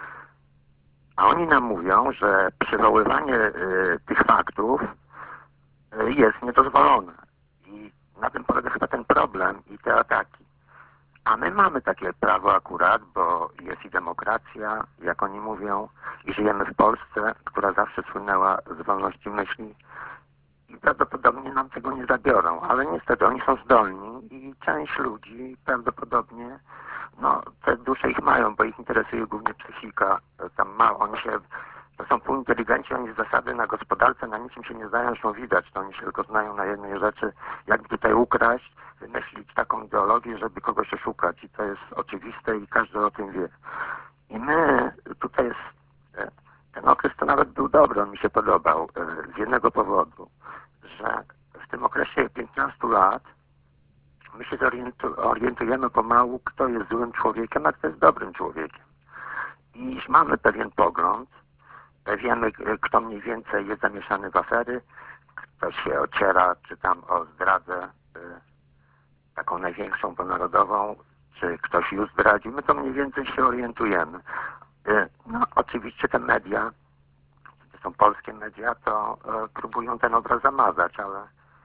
A oni nam mówią, że przywoływanie tych faktów jest niedozwolone. I na tym polega chyba ten problem i te ataki. A my mamy takie prawo akurat, bo jest i demokracja, jak oni mówią, i żyjemy w Polsce, która zawsze słynęła z wolności myśli. I prawdopodobnie nam tego nie zabiorą, ale niestety oni są zdolni i część ludzi prawdopodobnie, no te dusze ich mają, bo ich interesuje głównie psychika. Tam to są półinteligenci, oni z zasady na gospodarce na niczym się nie znają, są widać, to oni się tylko znają na jednej rzeczy, jak tutaj ukraść, wymyślić taką ideologię, żeby kogoś oszukać i to jest oczywiste i każdy o tym wie. I my, tutaj jest, ten okres to nawet był dobry, on mi się podobał z jednego powodu, że w tym okresie 15 lat my się orientujemy pomału, kto jest złym człowiekiem, a kto jest dobrym człowiekiem. I już mamy pewien pogląd, wiemy, kto mniej więcej jest zamieszany w afery, kto się ociera, czy tam o zdradę taką największą ponarodową, czy ktoś już zdradził, my to mniej więcej się orientujemy. No oczywiście te media, to są polskie media, to próbują ten obraz zamazać, ale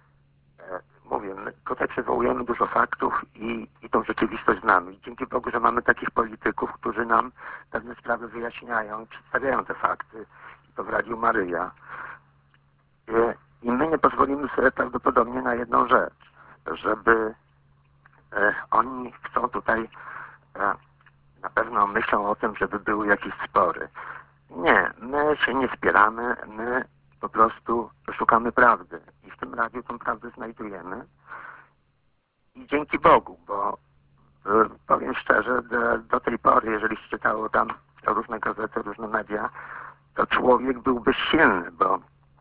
mówię, my tutaj przywołujemy dużo faktów i tą rzeczywistość znamy. I dzięki Bogu, że mamy takich polityków, którzy nam pewne sprawy wyjaśniają i przedstawiają te fakty. I to w Radiu Maryja. I my nie pozwolimy sobie prawdopodobnie na jedną rzecz, żeby oni chcą tutaj, na pewno myślą o tym, żeby były jakieś spory. Nie, my się nie spieramy, my po prostu szukamy prawdy i w tym radiu tą prawdę znajdujemy i dzięki Bogu, bo powiem szczerze, do tej pory, jeżeli się czytało tam różne gazety, różne media, to człowiek był bezsilny, bo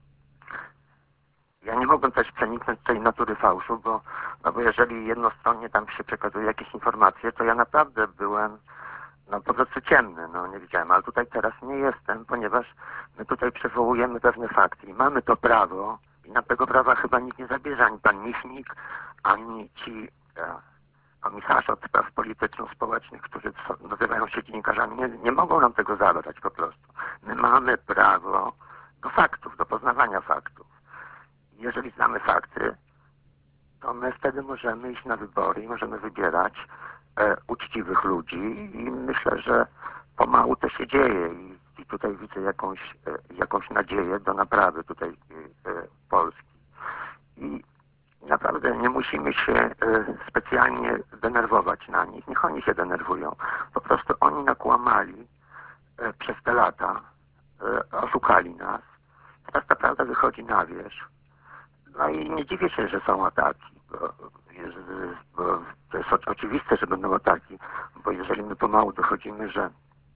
ja nie mogłem też przeniknąć tej natury fałszu, bo jeżeli jednostronnie tam się przekazuje jakieś informacje, to ja naprawdę byłem po prostu ciemny, nie widziałem, ale tutaj teraz nie jestem, ponieważ my tutaj przywołujemy pewne fakty i mamy to prawo i nam tego prawa chyba nikt nie zabierze, ani pan Michnik, ani ci komisarze od spraw polityczno-społecznych, którzy nazywają się dziennikarzami, nie mogą nam tego zabrać po prostu. My mamy prawo do faktów, do poznawania faktów. Jeżeli znamy fakty, to my wtedy możemy iść na wybory i możemy wybierać uczciwych ludzi i myślę, że pomału to się dzieje i tutaj widzę jakąś nadzieję do naprawy tutaj Polski. I naprawdę nie musimy się specjalnie denerwować na nich. Niech oni się denerwują. Po prostu oni nakłamali przez te lata, oszukali nas. Teraz ta prawda wychodzi na wierzch. No i nie dziwię się, że są ataki, bo to jest oczywiste, że będą ataki, bo jeżeli my pomału dochodzimy, że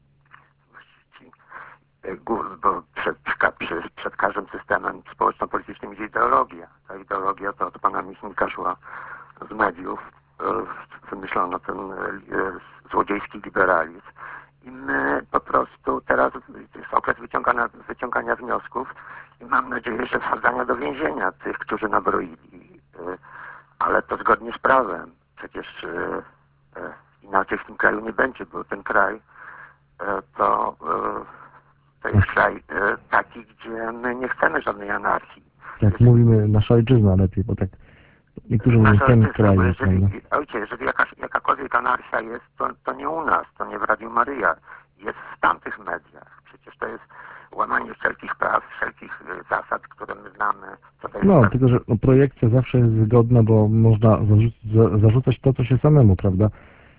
bo przed każdym systemem społeczno-politycznym idzie ideologia. Ta ideologia to od pana Michnika szła z mediów, wymyślono ten złodziejski liberalizm. I my po prostu teraz jest okres wyciągania wniosków i mam nadzieję, że wsadzania do więzienia tych, którzy nabroili. Ale to zgodnie z prawem. Przecież inaczej w tym kraju nie będzie, bo ten kraj to jest kraj taki, gdzie my nie chcemy żadnej anarchii. Jak mówimy, nasza ojczyzna lepiej, bo tak niektórzy mówią ten kraj. Jeżeli jakakolwiek anarchia jest, to nie u nas, to nie w Radiu Maryja, jest w tamtych mediach. Przecież to jest łamanie wszelkich praw, wszelkich zasad, które my znamy. No, tylko że projekcja zawsze jest wygodna, bo można zarzucać to, co się samemu, prawda,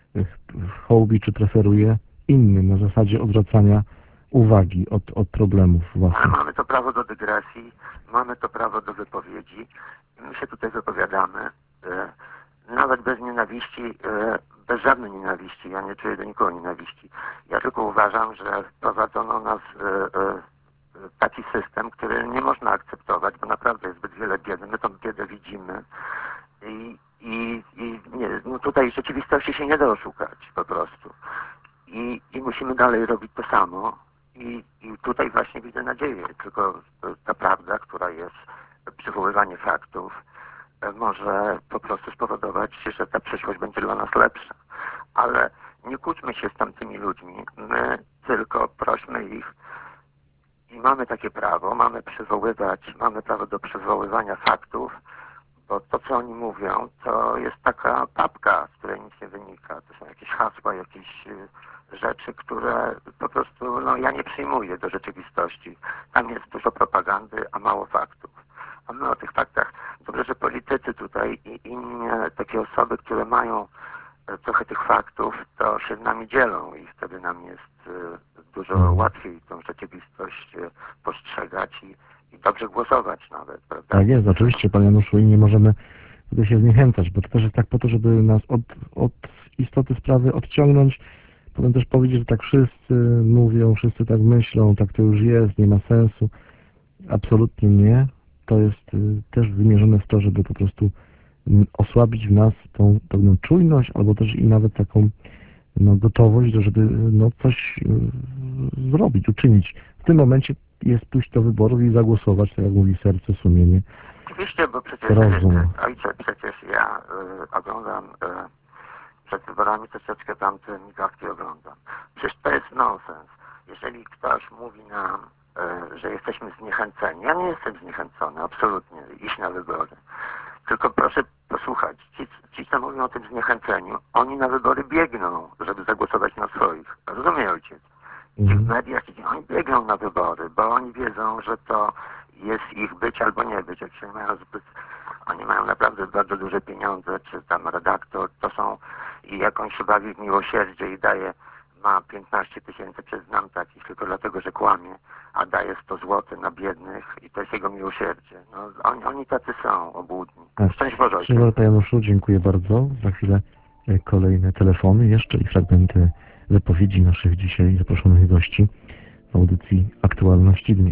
hołbi czy preferuje innym na zasadzie odwracania uwagi od problemów własnych. Ale mamy to prawo do dygresji, mamy to prawo do wypowiedzi. My się tutaj wypowiadamy, nawet bez nienawiści, bez żadnej nienawiści. Ja nie czuję do nikogo nienawiści. Ja tylko uważam, że wprowadzono nas taki system, który nie można akceptować, bo naprawdę jest zbyt wiele biedy. My tą biedę widzimy i nie, no tutaj rzeczywistości się nie da oszukać po prostu. I musimy dalej robić to samo. I tutaj właśnie widzę nadzieję, tylko ta prawda, która jest przywoływanie faktów, może po prostu spowodować, że ta przyszłość będzie dla nas lepsza. Ale nie kłóćmy się z tamtymi ludźmi, my tylko prośmy ich i mamy takie prawo, mamy prawo do przywoływania faktów, bo to, co oni mówią, to jest taka papka, z której nic nie wynika. To są jakieś hasła, jakieś rzeczy, które po prostu, no ja nie przyjmuję do rzeczywistości. Tam jest dużo propagandy, a mało faktów. A my o tych faktach, dobrze, że politycy tutaj i inne takie osoby, które mają trochę tych faktów, to się z nami dzielą i wtedy nam jest dużo łatwiej tą rzeczywistość postrzegać i dobrze głosować nawet, prawda? Tak jest, oczywiście, panie Januszu, i nie możemy tutaj się zniechęcać, bo to też jest tak po to, żeby nas od istoty sprawy odciągnąć. Potem też powiedzieć, że tak wszyscy mówią, wszyscy tak myślą, tak to już jest, nie ma sensu. Absolutnie nie. To jest też wymierzone w to, żeby po prostu osłabić w nas tą pewną czujność, albo też i nawet taką gotowość, żeby coś zrobić, uczynić. W tym momencie jest pójść do wyborów i zagłosować, tak jak mówi serce, sumienie. Oczywiście, bo przecież ojcze, przecież ja oglądam przed wyborami troszeczkę tamte migawki oglądam. Przecież to jest nonsens. Jeżeli ktoś mówi nam, że jesteśmy zniechęceni, ja nie jestem zniechęcony, absolutnie, iść na wybory. Tylko proszę posłuchać, ci co mówią o tym zniechęceniu, oni na wybory biegną, żeby zagłosować na swoich. Rozumie ojciec? Ci w mediach, oni biegną na wybory, bo oni wiedzą, że to jest ich być albo nie być. Jak się oni mają naprawdę bardzo duże pieniądze, czy tam redaktor, to są i jak on się bawi w miłosierdzie i ma 15 000, znam takich, tylko dlatego, że kłamie, a daje 100 zł na biednych i to jest jego miłosierdzie. No, oni tacy są, obłudni. Szczęść Boże. Szczęść Boże, panie Januszu, dziękuję bardzo. Za chwilę kolejne telefony jeszcze i fragmenty wypowiedzi naszych dzisiaj zaproszonych gości w audycji Aktualności Dnia.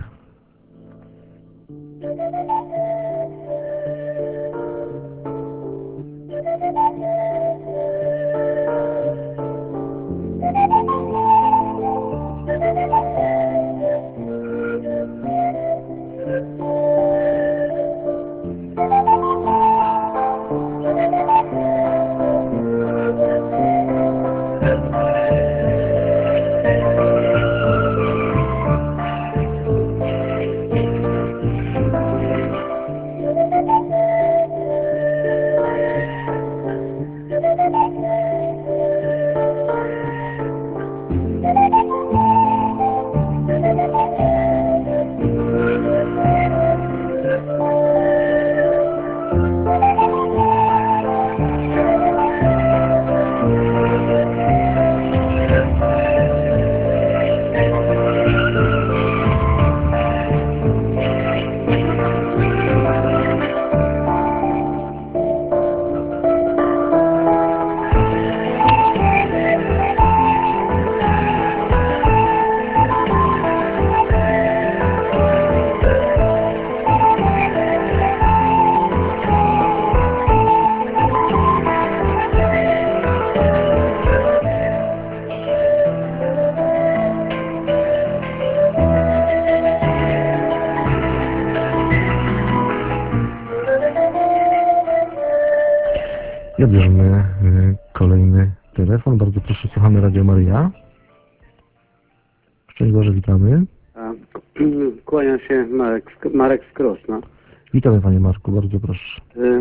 I odbierzmy kolejny telefon. Bardzo proszę, słuchamy Radio Maryja. Szczęść Boże, witamy. Kłania się Marek z Krosna. Witamy Panie Marku, bardzo proszę.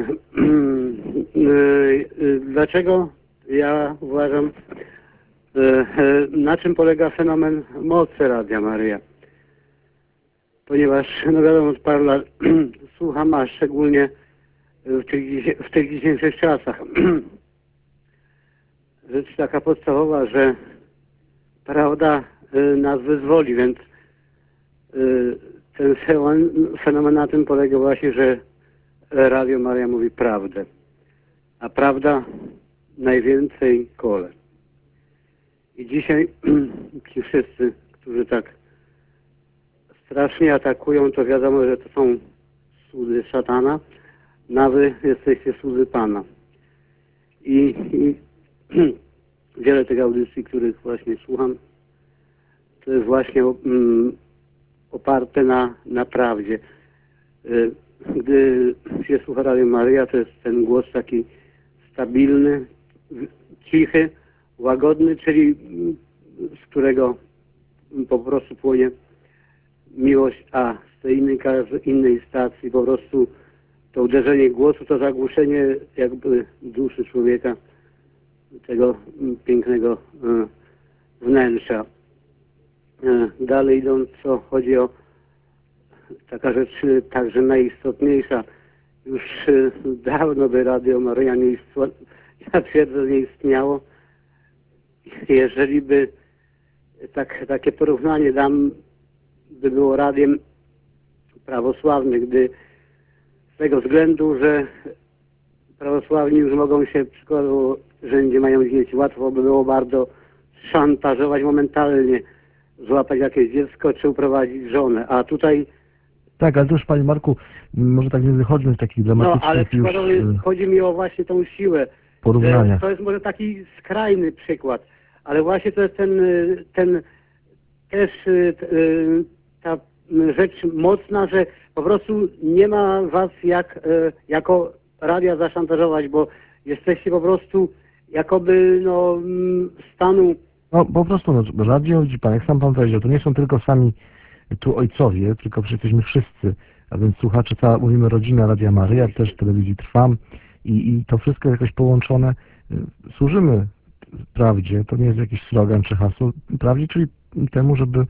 Dlaczego ja uważam, na czym polega fenomen mocy Radia Maryja? Ponieważ, no wiadomo, od paru lat słucham, a szczególnie w tych dzisiejszych czasach. Rzecz taka podstawowa, że prawda nas wyzwoli, więc ten fenomen na tym polega właśnie, że Radio Maryja mówi prawdę, a prawda najwięcej kole. I dzisiaj ci wszyscy, którzy tak strasznie atakują, to wiadomo, że to są słudzy szatana, a wy jesteście słudzy Pana. I wiele tych audycji, których właśnie słucham, to jest właśnie oparte na prawdzie. Gdy się słucha Radio Maryja, to jest ten głos taki stabilny, cichy, łagodny, czyli z którego po prostu płynie miłość, a z tej innej stacji po prostu to uderzenie głosu, to zagłuszenie jakby duszy człowieka, tego pięknego wnętrza. Dalej idąc, co chodzi o taka rzecz także najistotniejsza, już dawno by Radio Maryja nie istniało, ja twierdzę, nie istniało, jeżeli by takie porównanie by było radiem prawosławnym, gdy z tego względu, że prawosławni już mogą się przykładowo, że nie mają dzieci, łatwo by było bardzo szantażować momentalnie, złapać jakieś dziecko czy uprowadzić żonę, a tutaj... Tak, ale to już Panie Marku, może tak nie wychodźmy z takich dramatycznych ale przykładowo chodzi mi o właśnie tą siłę. Porównania. To jest może taki skrajny przykład, ale właśnie to jest ten też ta rzecz mocna, że po prostu nie ma was jako radia zaszantażować, bo jesteście po prostu jakoby stanu... No po prostu radio, widzi Pan, jak sam Pan powiedział, to nie są tylko sami tu ojcowie, tylko przecież jesteśmy wszyscy, a więc słuchacze, cała, mówimy rodzina Radia Maryja, też telewizji Trwam i to wszystko jakoś połączone. Służymy prawdzie, to nie jest jakiś slogan czy hasło, prawdzie, czyli temu, żeby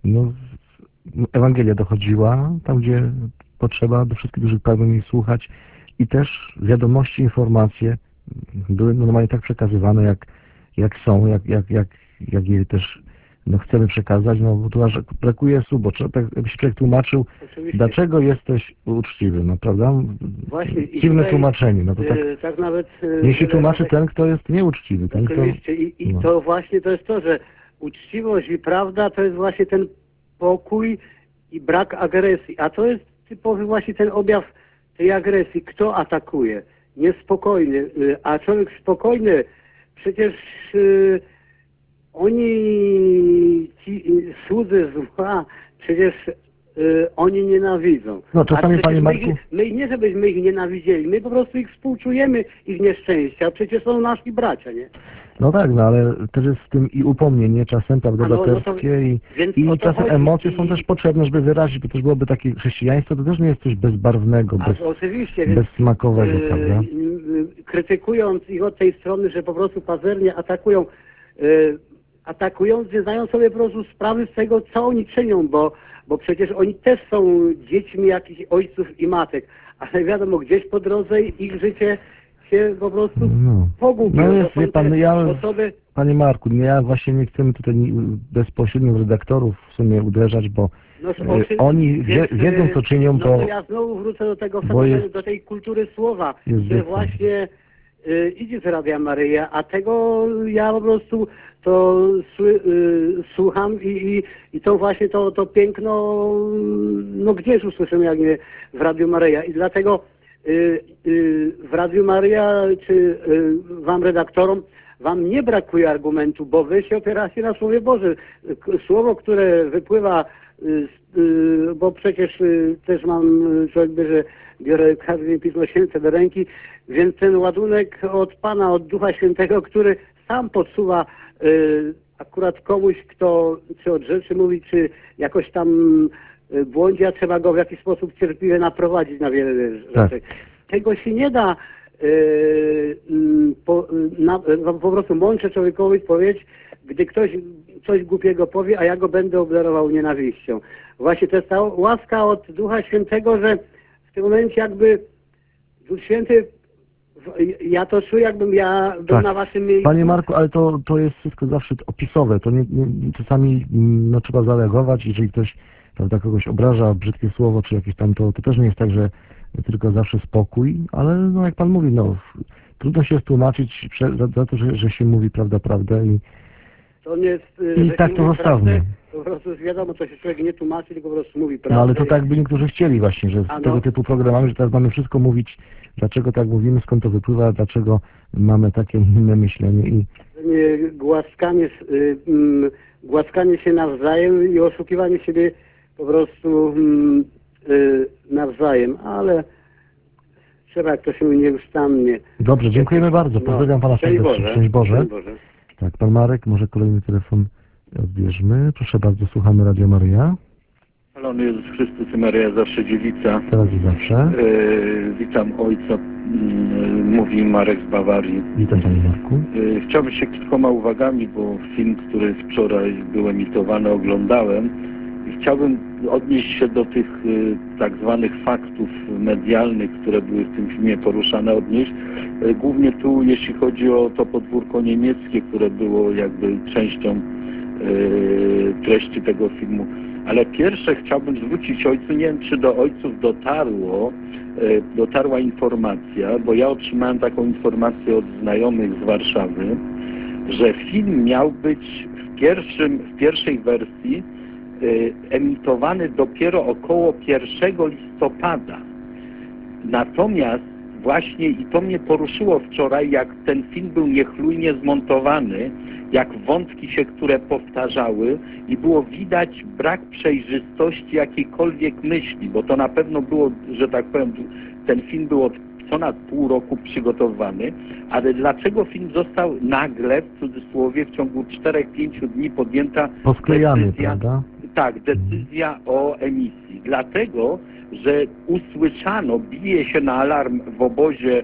Ewangelia dochodziła tam, gdzie potrzeba, do wszystkich, którzy pragną jej słuchać i też wiadomości, informacje były normalnie tak przekazywane, jak są, jak je też chcemy przekazać, bo tu aż brakuje słów, bo tak jakby się człowiek tłumaczył, Oczywiście. dlaczego jesteś uczciwy, prawda? Właśnie. Dziwne tłumaczenie, to tak nawet... niech się tłumaczy ten, kto jest nieuczciwy. Ten, oczywiście. To właśnie to jest to, że uczciwość i prawda to jest właśnie ten pokój i brak agresji, a to jest typowy właśnie ten objaw tej agresji. Kto atakuje? Niespokojny, a człowiek spokojny, przecież oni, ci słudzy zła, przecież oni nienawidzą. No czasami, Panie Marku... My nie żebyśmy ich nienawidzieli, my po prostu ich współczujemy, ich nieszczęścia, przecież są nasi bracia, nie? No tak, ale też jest w tym i upomnienie czasem, prawda, braterskie i czasem emocje są też potrzebne, żeby wyrazić, bo też byłoby takie chrześcijaństwo, to też nie jest coś bezbarwnego, bezsmakowego, prawda? Krytykując ich od tej strony, że po prostu pazernie atakują, atakując, nie zdają sobie po prostu sprawy z tego, co oni czynią, bo przecież oni też są dziećmi jakichś ojców i matek, ale wiadomo, gdzieś po drodze ich życie się po prostu pogubi. No jest, wie Pan, Panie Marku, ja właśnie nie chcemy tutaj bezpośrednio w redaktorów w sumie uderzać, bo oni wiedzą, co czynią, bo... ja znowu wrócę do tego, do tej kultury słowa, że właśnie idzie z Radia Maryja, a tego ja po prostu to słucham i to właśnie to piękno, gdzież usłyszymy, jak nie w Radiu Maryja. I dlatego w Radiu Maryja, czy wam redaktorom, wam nie brakuje argumentu, bo wy się opieracie na Słowie Bożym. Słowo, które wypływa bo przecież też mam, człowiek bierze, biorę każdy Pismo Święte do ręki, więc ten ładunek od Pana, od Ducha Świętego, który sam podsuwa akurat komuś, kto czy od rzeczy mówi, czy jakoś tam błądzi, a trzeba go w jakiś sposób cierpliwie naprowadzić na wiele rzeczy. Tego się nie da po prostu mądrze człowiekowi powiedzieć, gdy ktoś coś głupiego powie, a ja go będę obdarował nienawiścią. Właśnie to jest ta łaska od Ducha Świętego, że w tym momencie jakby Duch Święty, ja to czuję, jakbym ja był na waszym miejscu. Panie Marku, ale to jest wszystko zawsze opisowe, to czasami trzeba zareagować, jeżeli ktoś, prawda, kogoś obraża, brzydkie słowo, czy jakieś tam, to też nie jest tak, że tylko zawsze spokój, ale no jak Pan mówi, trudno się tłumaczyć za to, że się mówi prawdę i to nie jest, i tak to zostawmy. Po prostu wiadomo, co się człowiek nie tłumaczy, tylko po prostu mówi prawdę. No ale to tak by niektórzy chcieli właśnie, że z tego typu programami, że teraz mamy wszystko mówić, dlaczego tak mówimy, skąd to wypływa, dlaczego mamy takie inne myślenie i głaskanie się nawzajem i oszukiwanie siebie po prostu nawzajem, ale trzeba, jak to się mówi, nieustannie. Dobrze, dziękujemy bardzo. Pozdrawiam Pana serdecznie. Szczęść Boże. Tak, Pan Marek, może kolejny telefon odbierzmy. Proszę bardzo, słuchamy Radio Maryja. Chwalony Jezus Chrystus i Maryja zawsze dziewica. Teraz i zawsze. Witam ojca, mówi Marek z Bawarii. Witam Panie Marku. Chciałbym się kilkoma uwagami, bo film, który wczoraj był emitowany, oglądałem i chciałbym odnieść się do tych tak zwanych faktów medialnych, które były w tym filmie poruszane, głównie tu, jeśli chodzi o to podwórko niemieckie, które było jakby częścią treści tego filmu. Ale pierwsze chciałbym zwrócić ojcu, nie wiem, czy do ojców dotarła informacja, bo ja otrzymałem taką informację od znajomych z Warszawy, że film miał być w pierwszej wersji emitowany dopiero około 1 listopada. Natomiast właśnie, i to mnie poruszyło wczoraj, jak ten film był niechlujnie zmontowany, jak wątki się, które powtarzały i było widać brak przejrzystości jakiejkolwiek myśli, bo to na pewno było, że tak powiem, ten film był od ponad pół roku przygotowany, ale dlaczego film został nagle, w cudzysłowie, w ciągu 4-5 dni podjęta posklejany, prawda? Tak, decyzja o emisji. Dlatego, że usłyszano, bije się na alarm w obozie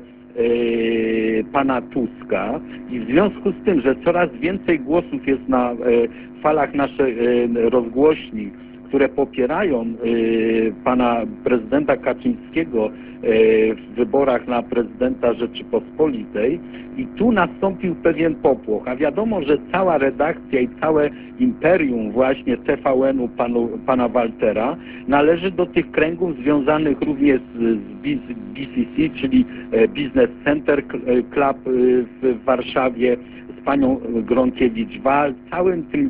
pana Tuska i w związku z tym, że coraz więcej głosów jest na falach naszych rozgłośni, które popierają pana prezydenta Kaczyńskiego w wyborach na prezydenta Rzeczypospolitej i tu nastąpił pewien popłoch, a wiadomo, że cała redakcja i całe imperium właśnie TVN-u pana Waltera należy do tych kręgów związanych również z BCC, czyli Business Center Club w Warszawie, z panią Gronkiewicz-Waltz, całym tym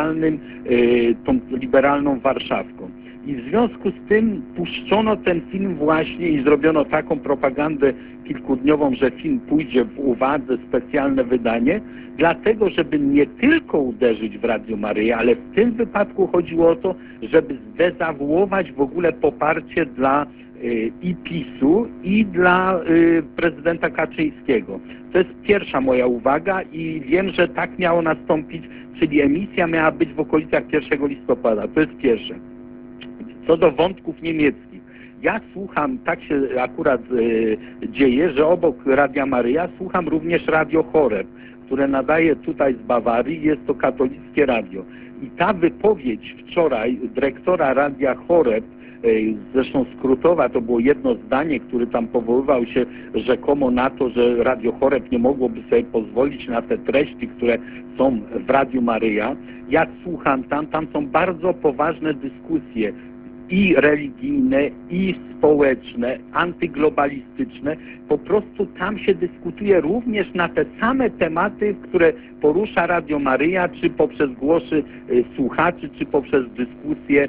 tą liberalną Warszawką. I w związku z tym puszczono ten film właśnie i zrobiono taką propagandę kilkudniową, że film pójdzie w uwadze, specjalne wydanie, dlatego, żeby nie tylko uderzyć w Radio Maryja, ale w tym wypadku chodziło o to, żeby zdezawuować w ogóle poparcie dla i PiS-u, i dla prezydenta Kaczyńskiego. To jest pierwsza moja uwaga i wiem, że tak miało nastąpić, czyli emisja miała być w okolicach 1 listopada. To jest pierwsze. Co do wątków niemieckich. Ja słucham, tak się akurat dzieje, że obok Radia Maryja słucham również Radio Horeb, które nadaje tutaj z Bawarii, jest to katolickie radio. I ta wypowiedź wczoraj dyrektora Radia Horeb, zresztą skrótowa, to było jedno zdanie, który tam powoływał się rzekomo na to, że Radio Horeb nie mogłoby sobie pozwolić na te treści, które są w Radiu Maryja. Ja słucham tam są bardzo poważne dyskusje i religijne, i społeczne, antyglobalistyczne. Po prostu tam się dyskutuje również na te same tematy, które porusza Radio Maryja, czy poprzez głosy słuchaczy, czy poprzez dyskusje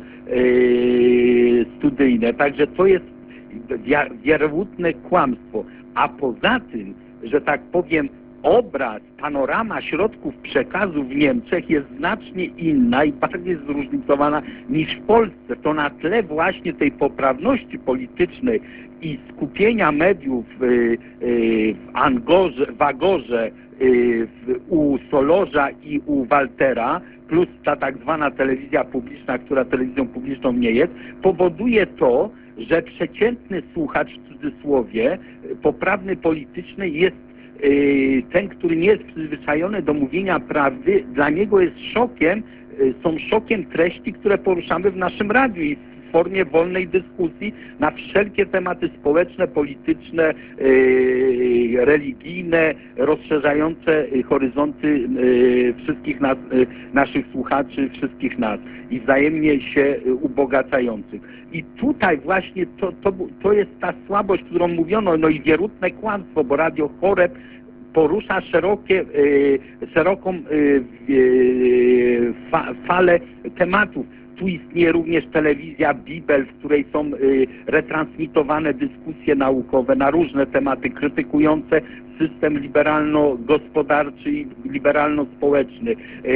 studyjne. Także to jest wierutne kłamstwo. A poza tym, że tak powiem, obraz, panorama środków przekazu w Niemczech jest znacznie inna i bardziej zróżnicowana niż w Polsce. To na tle właśnie tej poprawności politycznej i skupienia mediów w Agorze, u Solorza i u Waltera, plus ta tak zwana telewizja publiczna, która telewizją publiczną nie jest, powoduje to, że przeciętny słuchacz, w cudzysłowie, poprawny polityczny jest ten, który nie jest przyzwyczajony do mówienia prawdy, dla niego jest szokiem, są szokiem treści, które poruszamy w naszym radiu i w formie wolnej dyskusji na wszelkie tematy społeczne, polityczne, religijne, rozszerzające horyzonty wszystkich nas, naszych słuchaczy, wszystkich nas i wzajemnie się ubogacających. I tutaj właśnie to jest ta słabość, którą mówiono, no i wierutne kłamstwo, bo Radio Choreb porusza szeroką falę tematów. Tu istnieje również telewizja Bibel, w której są retransmitowane dyskusje naukowe na różne tematy krytykujące system liberalno-gospodarczy i liberalno-społeczny.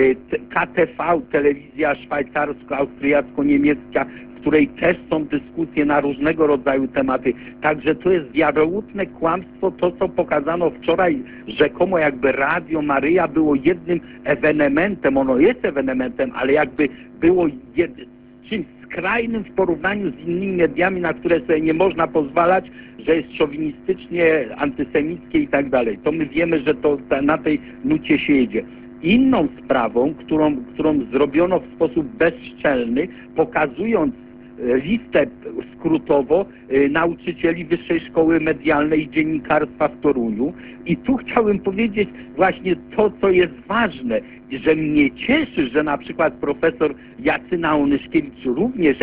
KTV, telewizja szwajcarsko-austriacko-niemiecka, w której też są dyskusje na różnego rodzaju tematy. Także to jest wielokrotne kłamstwo, to co pokazano wczoraj, rzekomo jakby Radio Maryja było jednym ewenementem, ono jest ewenementem, ale jakby było czymś skrajnym w porównaniu z innymi mediami, na które sobie nie można pozwalać, że jest szowinistycznie, antysemickie i tak dalej. To my wiemy, że to na tej nucie się jedzie. Inną sprawą, którą zrobiono w sposób bezczelny, pokazując listę skrótowo nauczycieli Wyższej Szkoły Medialnej i Dziennikarstwa w Toruniu. I tu chciałbym powiedzieć właśnie to, co jest ważne, że mnie cieszy, że na przykład profesor Jacyna Onyszkiewicz również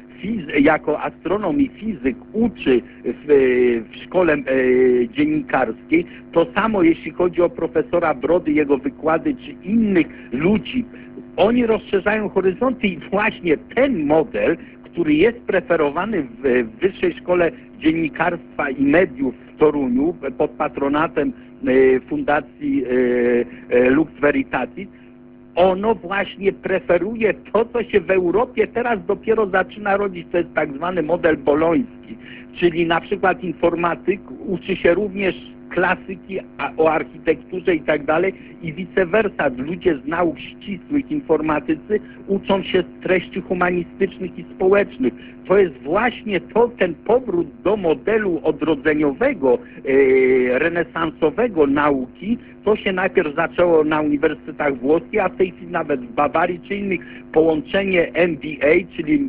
jako astronom i fizyk uczy w szkole dziennikarskiej. To samo jeśli chodzi o profesora Brody, jego wykłady, czy innych ludzi. Oni rozszerzają horyzonty i właśnie ten model, który jest preferowany w Wyższej Szkole Dziennikarstwa i Mediów w Toruniu pod patronatem Fundacji Lux Veritatis, ono właśnie preferuje to, co się w Europie teraz dopiero zaczyna rodzić, to jest tak zwany model boloński, czyli na przykład informatyk uczy się również klasyki o architekturze i tak dalej i vice versa. Ludzie z nauk ścisłych, informatycy uczą się z treści humanistycznych i społecznych. To jest właśnie ten powrót do modelu odrodzeniowego, renesansowego nauki. To się najpierw zaczęło na uniwersytetach włoskich, a w tej chwili nawet w Bawarii czy innych połączenie MBA, czyli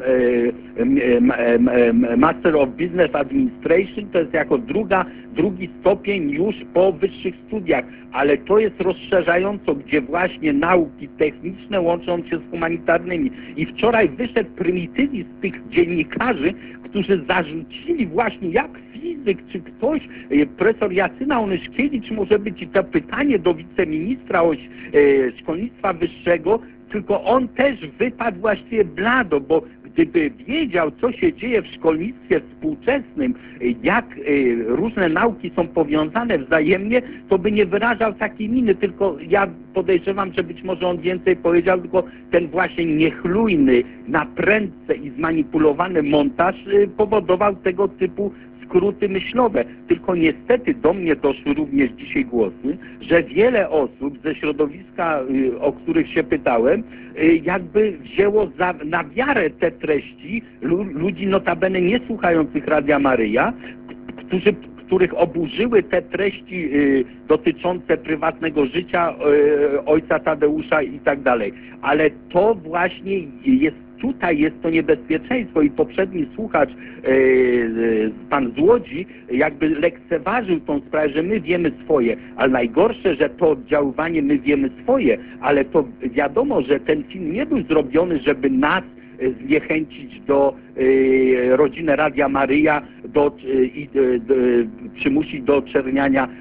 Master of Business Administration, to jest jako drugi stopień już po wyższych studiach, ale to jest rozszerzająco, gdzie właśnie nauki techniczne łączą się z humanitarnymi. I wczoraj wyszedł prymitywizm tych dziennikarzy, którzy zarzucili właśnie jak fizyk, czy ktoś, profesor Jacyna Onyszkiewicz może być, i to pytanie do wiceministra szkolnictwa wyższego, tylko on też wypadł właściwie blado, bo gdyby wiedział, co się dzieje w szkolnictwie współczesnym, jak różne nauki są powiązane wzajemnie, to by nie wyrażał takiej miny, tylko ja podejrzewam, że być może on więcej powiedział, tylko ten właśnie niechlujny, naprędce i zmanipulowany montaż powodował tego typu skróty myślowe. Tylko niestety do mnie doszły również dzisiaj głosy, że wiele osób ze środowiska, o których się pytałem, jakby wzięło na wiarę te treści ludzi notabene nie słuchających Radia Maryja, których oburzyły te treści dotyczące prywatnego życia ojca Tadeusza i tak dalej. Ale to właśnie tutaj jest to niebezpieczeństwo i poprzedni słuchacz, pan z Łodzi, jakby lekceważył tą sprawę, że my wiemy swoje, ale najgorsze, że to oddziaływanie my wiemy swoje, ale to wiadomo, że ten film nie był zrobiony, żeby nas zniechęcić do rodziny Radia Maryja i przymusić do oczerniania